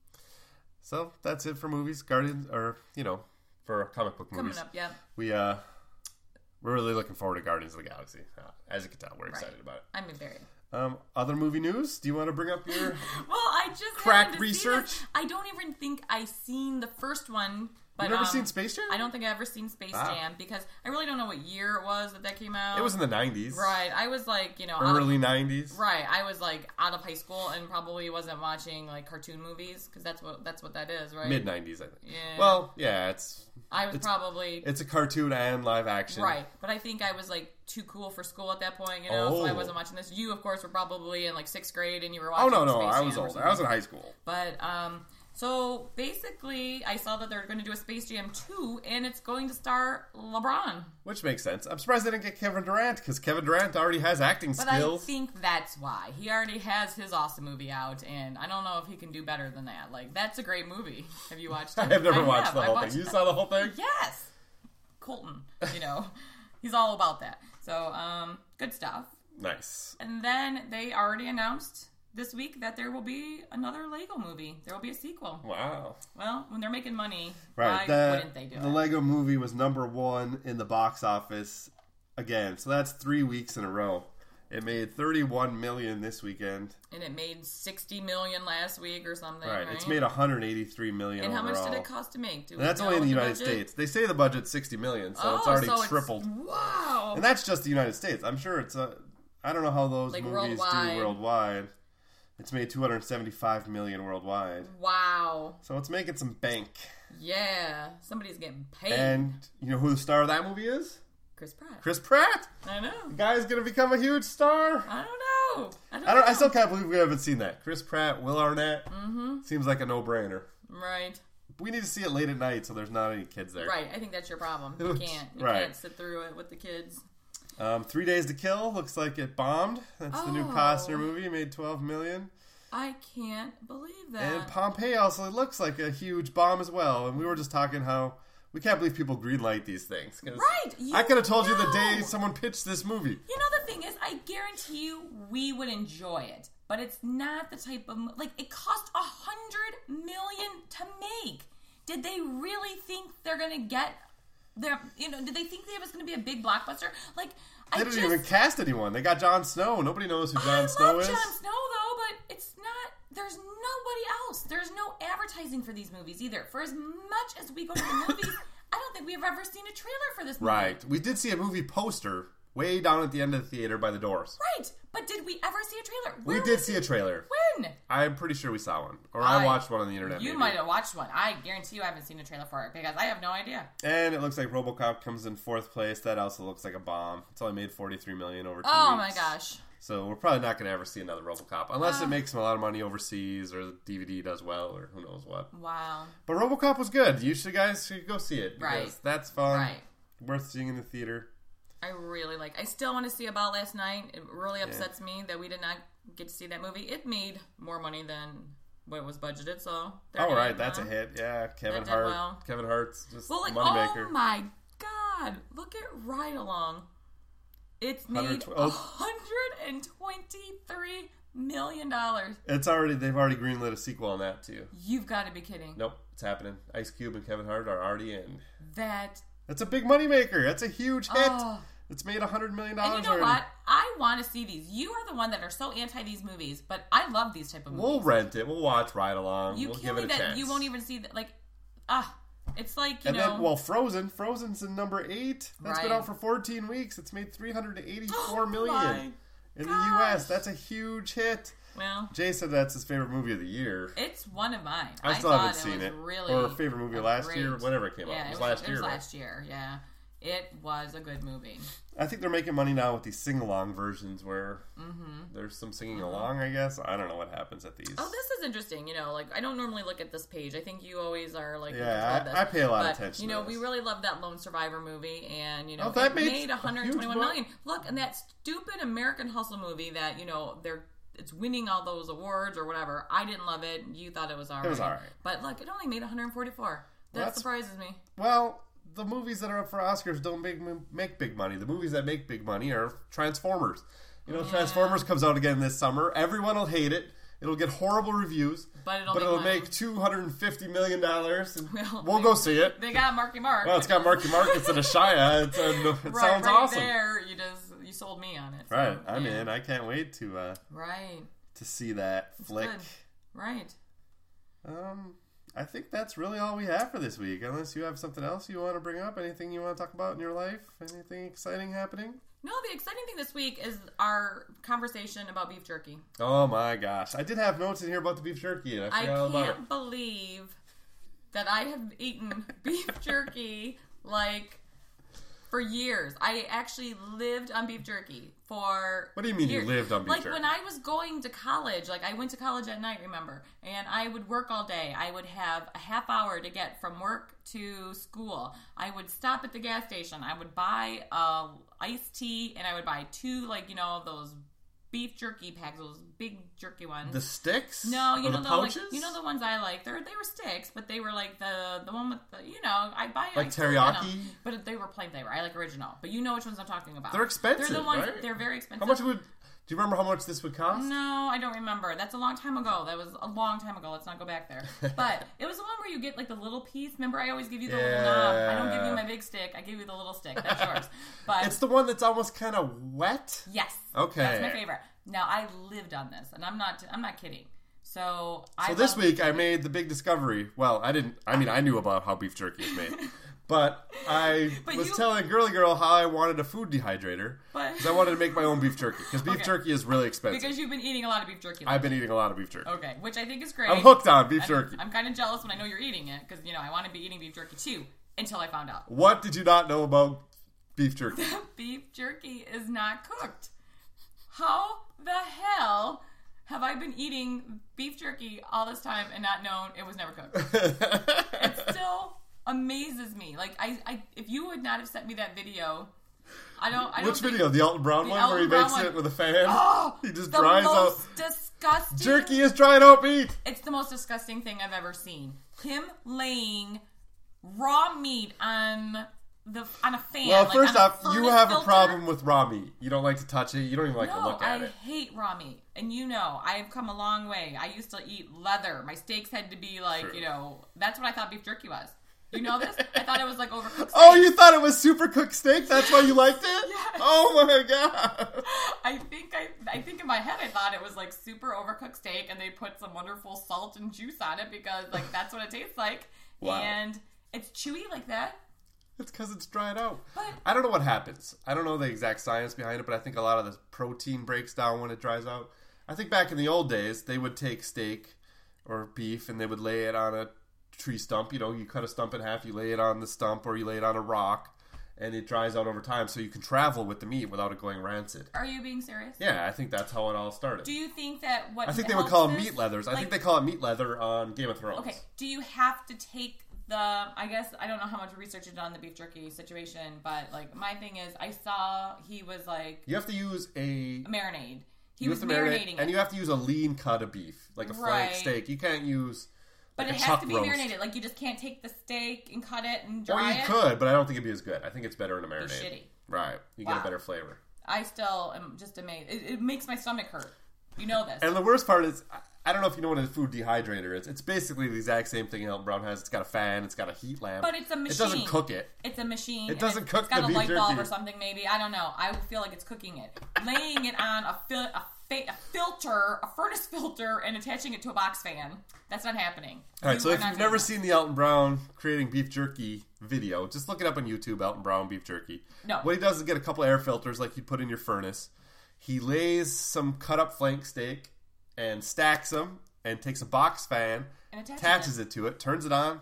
So that's it for movies, Guardians, or for comic book movies. Coming up, yeah. We're really looking forward to Guardians of the Galaxy. As you can tell, we're excited about it. I'm very. Other movie news? Do you want to bring up your Well, I just crack research? I don't even think I seen the first one. But, You've never seen Space Jam? I don't think I ever seen Space Jam because I really don't know what year it was that came out. It was in the 90s. Right. I was like, early 90s. Right. I was like out of high school and probably wasn't watching like cartoon movies because that's what that is, right? Mid 90s, I think. Yeah. Well, yeah, it's a cartoon and live action. Right. But I think I was like too cool for school at that point, so I wasn't watching this. You, of course, were probably in like 6th grade and you were watching no, Space I Jam was or older. something. I was in high school. But so basically, I saw that they're going to do a Space Jam 2, and it's going to star LeBron. Which makes sense. I'm surprised they didn't get Kevin Durant, because Kevin Durant already has acting skills. But I think that's why. He already has his awesome movie out, and I don't know if he can do better than that. Like, that's a great movie. Have you watched it? I have never watched the whole thing. You saw the whole thing? Yes! Colton, he's all about that. So, good stuff. Nice. And then they already announced this week that there will be another Lego movie. There will be a sequel. Wow. Well, when they're making money, right. why wouldn't they do it? The Lego movie was #1 in the box office again. So that's 3 weeks in a row. It made $31 million this weekend. And it made $60 million last week or something, right? right? It's made $183 million And how overall. much did it cost to make? And that's only in the United States. They say the budget's $60 million, so it's already tripled. Wow. And that's just the United States. I'm sure it's I don't know how those like movies do worldwide. It's made $275 million worldwide. Wow. So it's making some bank. Yeah. Somebody's getting paid. And you know who the star of that movie is? Chris Pratt. Chris Pratt. I know. The guy's going to become a huge star. I don't know. I still can't believe we haven't seen that. Chris Pratt, Will Arnett. Mm-hmm. Seems like a no-brainer. Right. We need to see it late at night so there's not any kids there. Right. I think that's your problem. You can't. You can't sit through it with the kids. 3 Days to Kill looks like it bombed. That's the new Costner movie. Made $12 million. I can't believe that. And Pompeii also looks like a huge bomb as well. And we were just talking how we can't believe people greenlight these things. Right. I could have told you the day someone pitched this movie. You know, the thing is, I guarantee you we would enjoy it. But it's not the type of... Like, it cost $100 million to make. Did they really think they're going to get... did they think it was going to be a big blockbuster? Like, they didn't even cast anyone. They got Jon Snow. Nobody knows who Jon Snow is. I love Jon Snow, though, but it's not... There's nobody else. There's no advertising for these movies either. For as much as we go to the movies, I don't think we've ever seen a trailer for this movie. Right. We did see a movie poster way down at the end of the theater by the doors. Right, but did we ever see a trailer? We did see a trailer. When? I'm pretty sure we saw one. Or I watched one on the internet. You might have watched one. I guarantee you I haven't seen a trailer for it because I have no idea. And it looks like RoboCop comes in 4th place. That also looks like a bomb. It's only made $43 million over 2 weeks. Oh my gosh. So we're probably not going to ever see another RoboCop. Unless it makes a lot of money overseas or the DVD does well or who knows what. Wow. But RoboCop was good. You guys should go see it. Right. That's fun. Right. Worth seeing in the theater. I still want to see About Last Night. It really upsets me that we did not get to see that movie. It made more money than what was budgeted, so... Oh, right. That's a hit. Yeah. Kevin Hart. Well. Kevin Hart's just a moneymaker. Oh my God. Look at Ride Along. It's made $123 million. They've already greenlit a sequel on that, too. You've got to be kidding. Nope. It's happening. Ice Cube and Kevin Hart are already in. That's a big moneymaker. That's a huge hit. It's made $100 million and you know already. What? I want to see these. You are the one that are so anti these movies, but I love these type of movies. We'll rent it. We'll watch Ride Along. We'll give it a chance. You won't even see that. It's like, then, Frozen. Frozen's in number 8. That's been out for 14 weeks. It's made $384 million in the U.S. That's a huge hit. Well, Jay said that's his favorite movie of the year. It's one of mine. I still haven't seen it. Really or favorite movie last year, whenever it came out. It was last year. It was last year, yeah. It was a good movie. I think they're making money now with these sing-along versions where there's some singing along, I guess. I don't know what happens at these. Oh, this is interesting. I don't normally look at this page. I think you always are I pay a lot of attention to this. We really love that Lone Survivor movie, and, that made $121 million. Look, and that stupid American Hustle movie that, it's winning all those awards or whatever. I didn't love it. You thought it was all right. It was all right. But look, it only made $144. That surprises me. Well, the movies that are up for Oscars don't make big money. The movies that make big money are Transformers. Transformers comes out again this summer. Everyone will hate it. It'll get horrible reviews. But it'll make $250 million. And we'll go see it. They got Marky Mark. Well, it's got Marky Mark instead of Shia. It sounds awesome. There, you sold me on it. So, right. I'm in. I can't wait to see that flick. Good. Right. I think that's really all we have for this week. Unless you have something else you want to bring up, anything you want to talk about in your life, anything exciting happening? No, the exciting thing this week is our conversation about beef jerky. Oh my gosh. I did have notes in here about the beef jerky. And I can't believe that I have eaten beef jerky for years. I actually lived on beef jerky for What do you mean years. You lived on beef jerky? When I was going to college, I went to college at night, remember, and I would work all day. I would have a half hour to get from work to school. I would stop at the gas station. I would buy iced tea, and I would buy 2, those beef jerky packs, those big jerky ones. The sticks? No, the pouches? The ones I like. They were sticks, but they were the one with the, I buy teriyaki, but they were plain flavor. I like original, but you know which ones I'm talking about. They're expensive. They're the ones. Right? They're very expensive. How much do you remember how much this would cost? No, I don't remember. That's a long time ago. That was a long time ago. Let's not go back there. But it was the one where you get the little piece. Remember, I always give you the little knob. I don't give you my big stick. I give you the little stick. That's yours. But it's the one that's almost kind of wet. Yes. Okay. That's my favorite. Now, I lived on this, and I'm not kidding. So this week I made the big discovery. Well, I didn't. I mean, I knew about how beef jerky is made, but I was telling Girly Girl how I wanted a food dehydrator because I wanted to make my own beef jerky because beef jerky is really expensive. Because you've been eating a lot of beef jerky. I've been eating a lot of beef jerky. Okay, which I think is great. I'm hooked on beef jerky. I'm kind of jealous when I know you're eating it because I want to be eating beef jerky too until I found out. What did you not know about beef jerky? Beef jerky is not cooked. How the hell have I been eating beef jerky all this time and not known it was never cooked? It still amazes me. If you would not have sent me that video, I don't. Which video? The Alton Brown one where he makes it with a fan? Oh, he just dries out. Disgusting. Jerky is dried out meat. It's the most disgusting thing I've ever seen. Him laying raw meat on a fan. Well, first off, you have a problem with raw meat. You don't like to touch it. You don't even like to look at it. I hate raw meat. And I've come a long way. I used to eat leather. My steaks had to be that's what I thought beef jerky was. You know this? I thought it was overcooked steak. Oh, you thought it was super cooked steak? That's why you liked it? Yes. Oh my god. I think in my head I thought it was super overcooked steak and they put some wonderful salt and juice on it because that's what it tastes like. Wow. And it's chewy like that. It's because it's dried out. But I don't know what happens. I don't know the exact science behind it, but I think a lot of the protein breaks down when it dries out. I think back in the old days, they would take steak or beef and they would lay it on a tree stump. You know, you cut a stump in half, you lay it on the stump or you lay it on a rock, and it dries out over time so you can travel with the meat without it going rancid. Are you being serious? Yeah, I think that's how it all started. Do you think that what I think they would call them this, meat leathers. like, I think they call it meat leather on Game of Thrones. Okay, do you have to take I guess, I don't know how much research you've done on the beef jerky situation, but, like, my thing is, I saw he was, like... You have to use a marinade. He was marinating it. And you have to use a lean cut of beef, like a flank steak. You can't use... But it has to be marinated. Like, you just can't take the steak and cut it and dry it. Or you could, but I don't think it'd be as good. I think it's better in a marinade. It's shitty. Right. You get a better flavor. I still am just amazed. It makes my stomach hurt. You know this. And the worst part is, I don't know if you know what a food dehydrator is. It's basically the exact same thing Alton Brown has. It's got a fan. It's got a heat lamp. But it's a machine. It doesn't cook it. It's a machine. It doesn't cook the beef jerky. It's got a light bulb or something, maybe. I don't know. I feel like it's cooking it. Laying it on a filter, a furnace filter, and attaching it to a box fan. That's not happening. All right, so if you've never seen the Alton Brown creating beef jerky video, just look it up on YouTube, Alton Brown beef jerky. No. What he does is get a couple air filters like you put in your furnace. He lays some cut up flank steak and stacks them and takes a box fan, and attaches it to it, turns it on.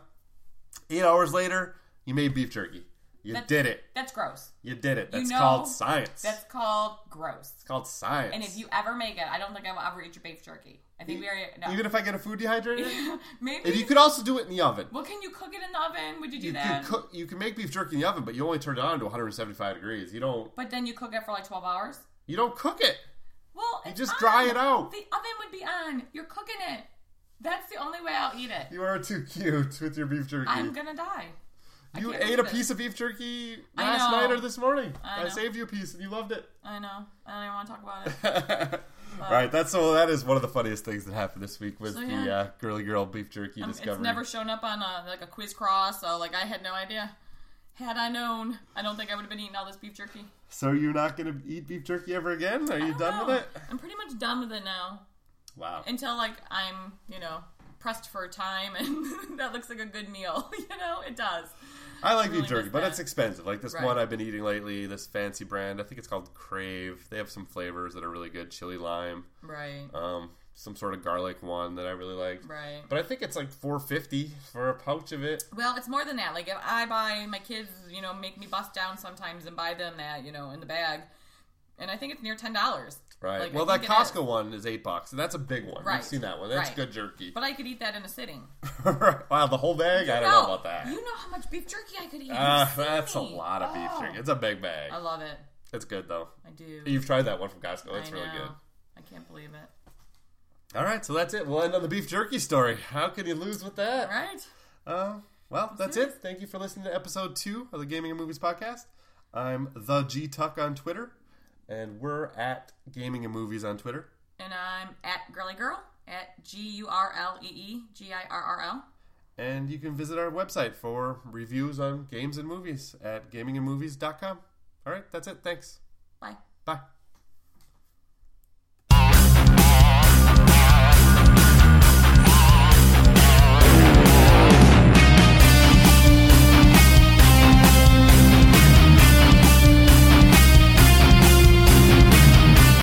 8 hours later, you made beef jerky. You did it. That's gross. You did it. That's called science. That's called gross. It's called science. And if you ever make it, I don't think I will ever eat your beef jerky. I think we already... No. Even if I get a food dehydrator? Maybe. And you could also do it in the oven. Well, can you cook it in the oven? Would you do that? You can make beef jerky in the oven, but you only turn it on to 175 degrees. You don't... But then you cook it for like 12 hours? You don't cook it. Well, you just dry it out. The oven would be on. You're cooking it. That's the only way I'll eat it. You are too cute with your beef jerky. I'm gonna die. You ate a piece of beef jerky last night or this morning. I saved you a piece and you loved it. I know. I don't even want to talk about it. Right, that is one of the funniest things that happened this week was the girly girl beef jerky discovery. It's never shown up on a quiz cross, so like I had no idea. Had I known, I don't think I would have been eating all this beef jerky. So you're not going to eat beef jerky ever again? Are you done with it? I'm pretty much done with it now. Wow. Until like I'm, pressed for time and that looks like a good meal. It does. I like beef jerky, but it's expensive. Like this one I've been eating lately, this fancy brand. I think it's called Crave. They have some flavors that are really good. Chili lime. Right. Some sort of garlic one that I really liked. Right. But I think it's like $4.50 for a pouch of it. Well, it's more than that. Like if I buy, my kids, make me bust down sometimes and buy them that, in the bag. And I think it's near $10. Right. Like, well, that Costco one is $8, and that's a big one. Right. You've seen that one. That's good jerky. But I could eat that in a sitting. Wow, the whole bag? I don't know about that. You know how much beef jerky I could eat. That's a lot of beef jerky. It's a big bag. I love it. It's good, though. I do. You've tried that one from Costco. It's really good. I can't believe it. All right, so that's it. We'll end on the beef jerky story. How can you lose with that? Right. Well, that's it. Thank you for listening to episode 2 of the Gaming and Movies podcast. I'm the G Tuck on Twitter. And we're at Gaming and Movies on Twitter. And I'm at Girly Girl, at GURLEEGIRRL. And you can visit our website for reviews on games and movies at gamingandmovies.com. All right, that's it. Thanks. Bye. Bye.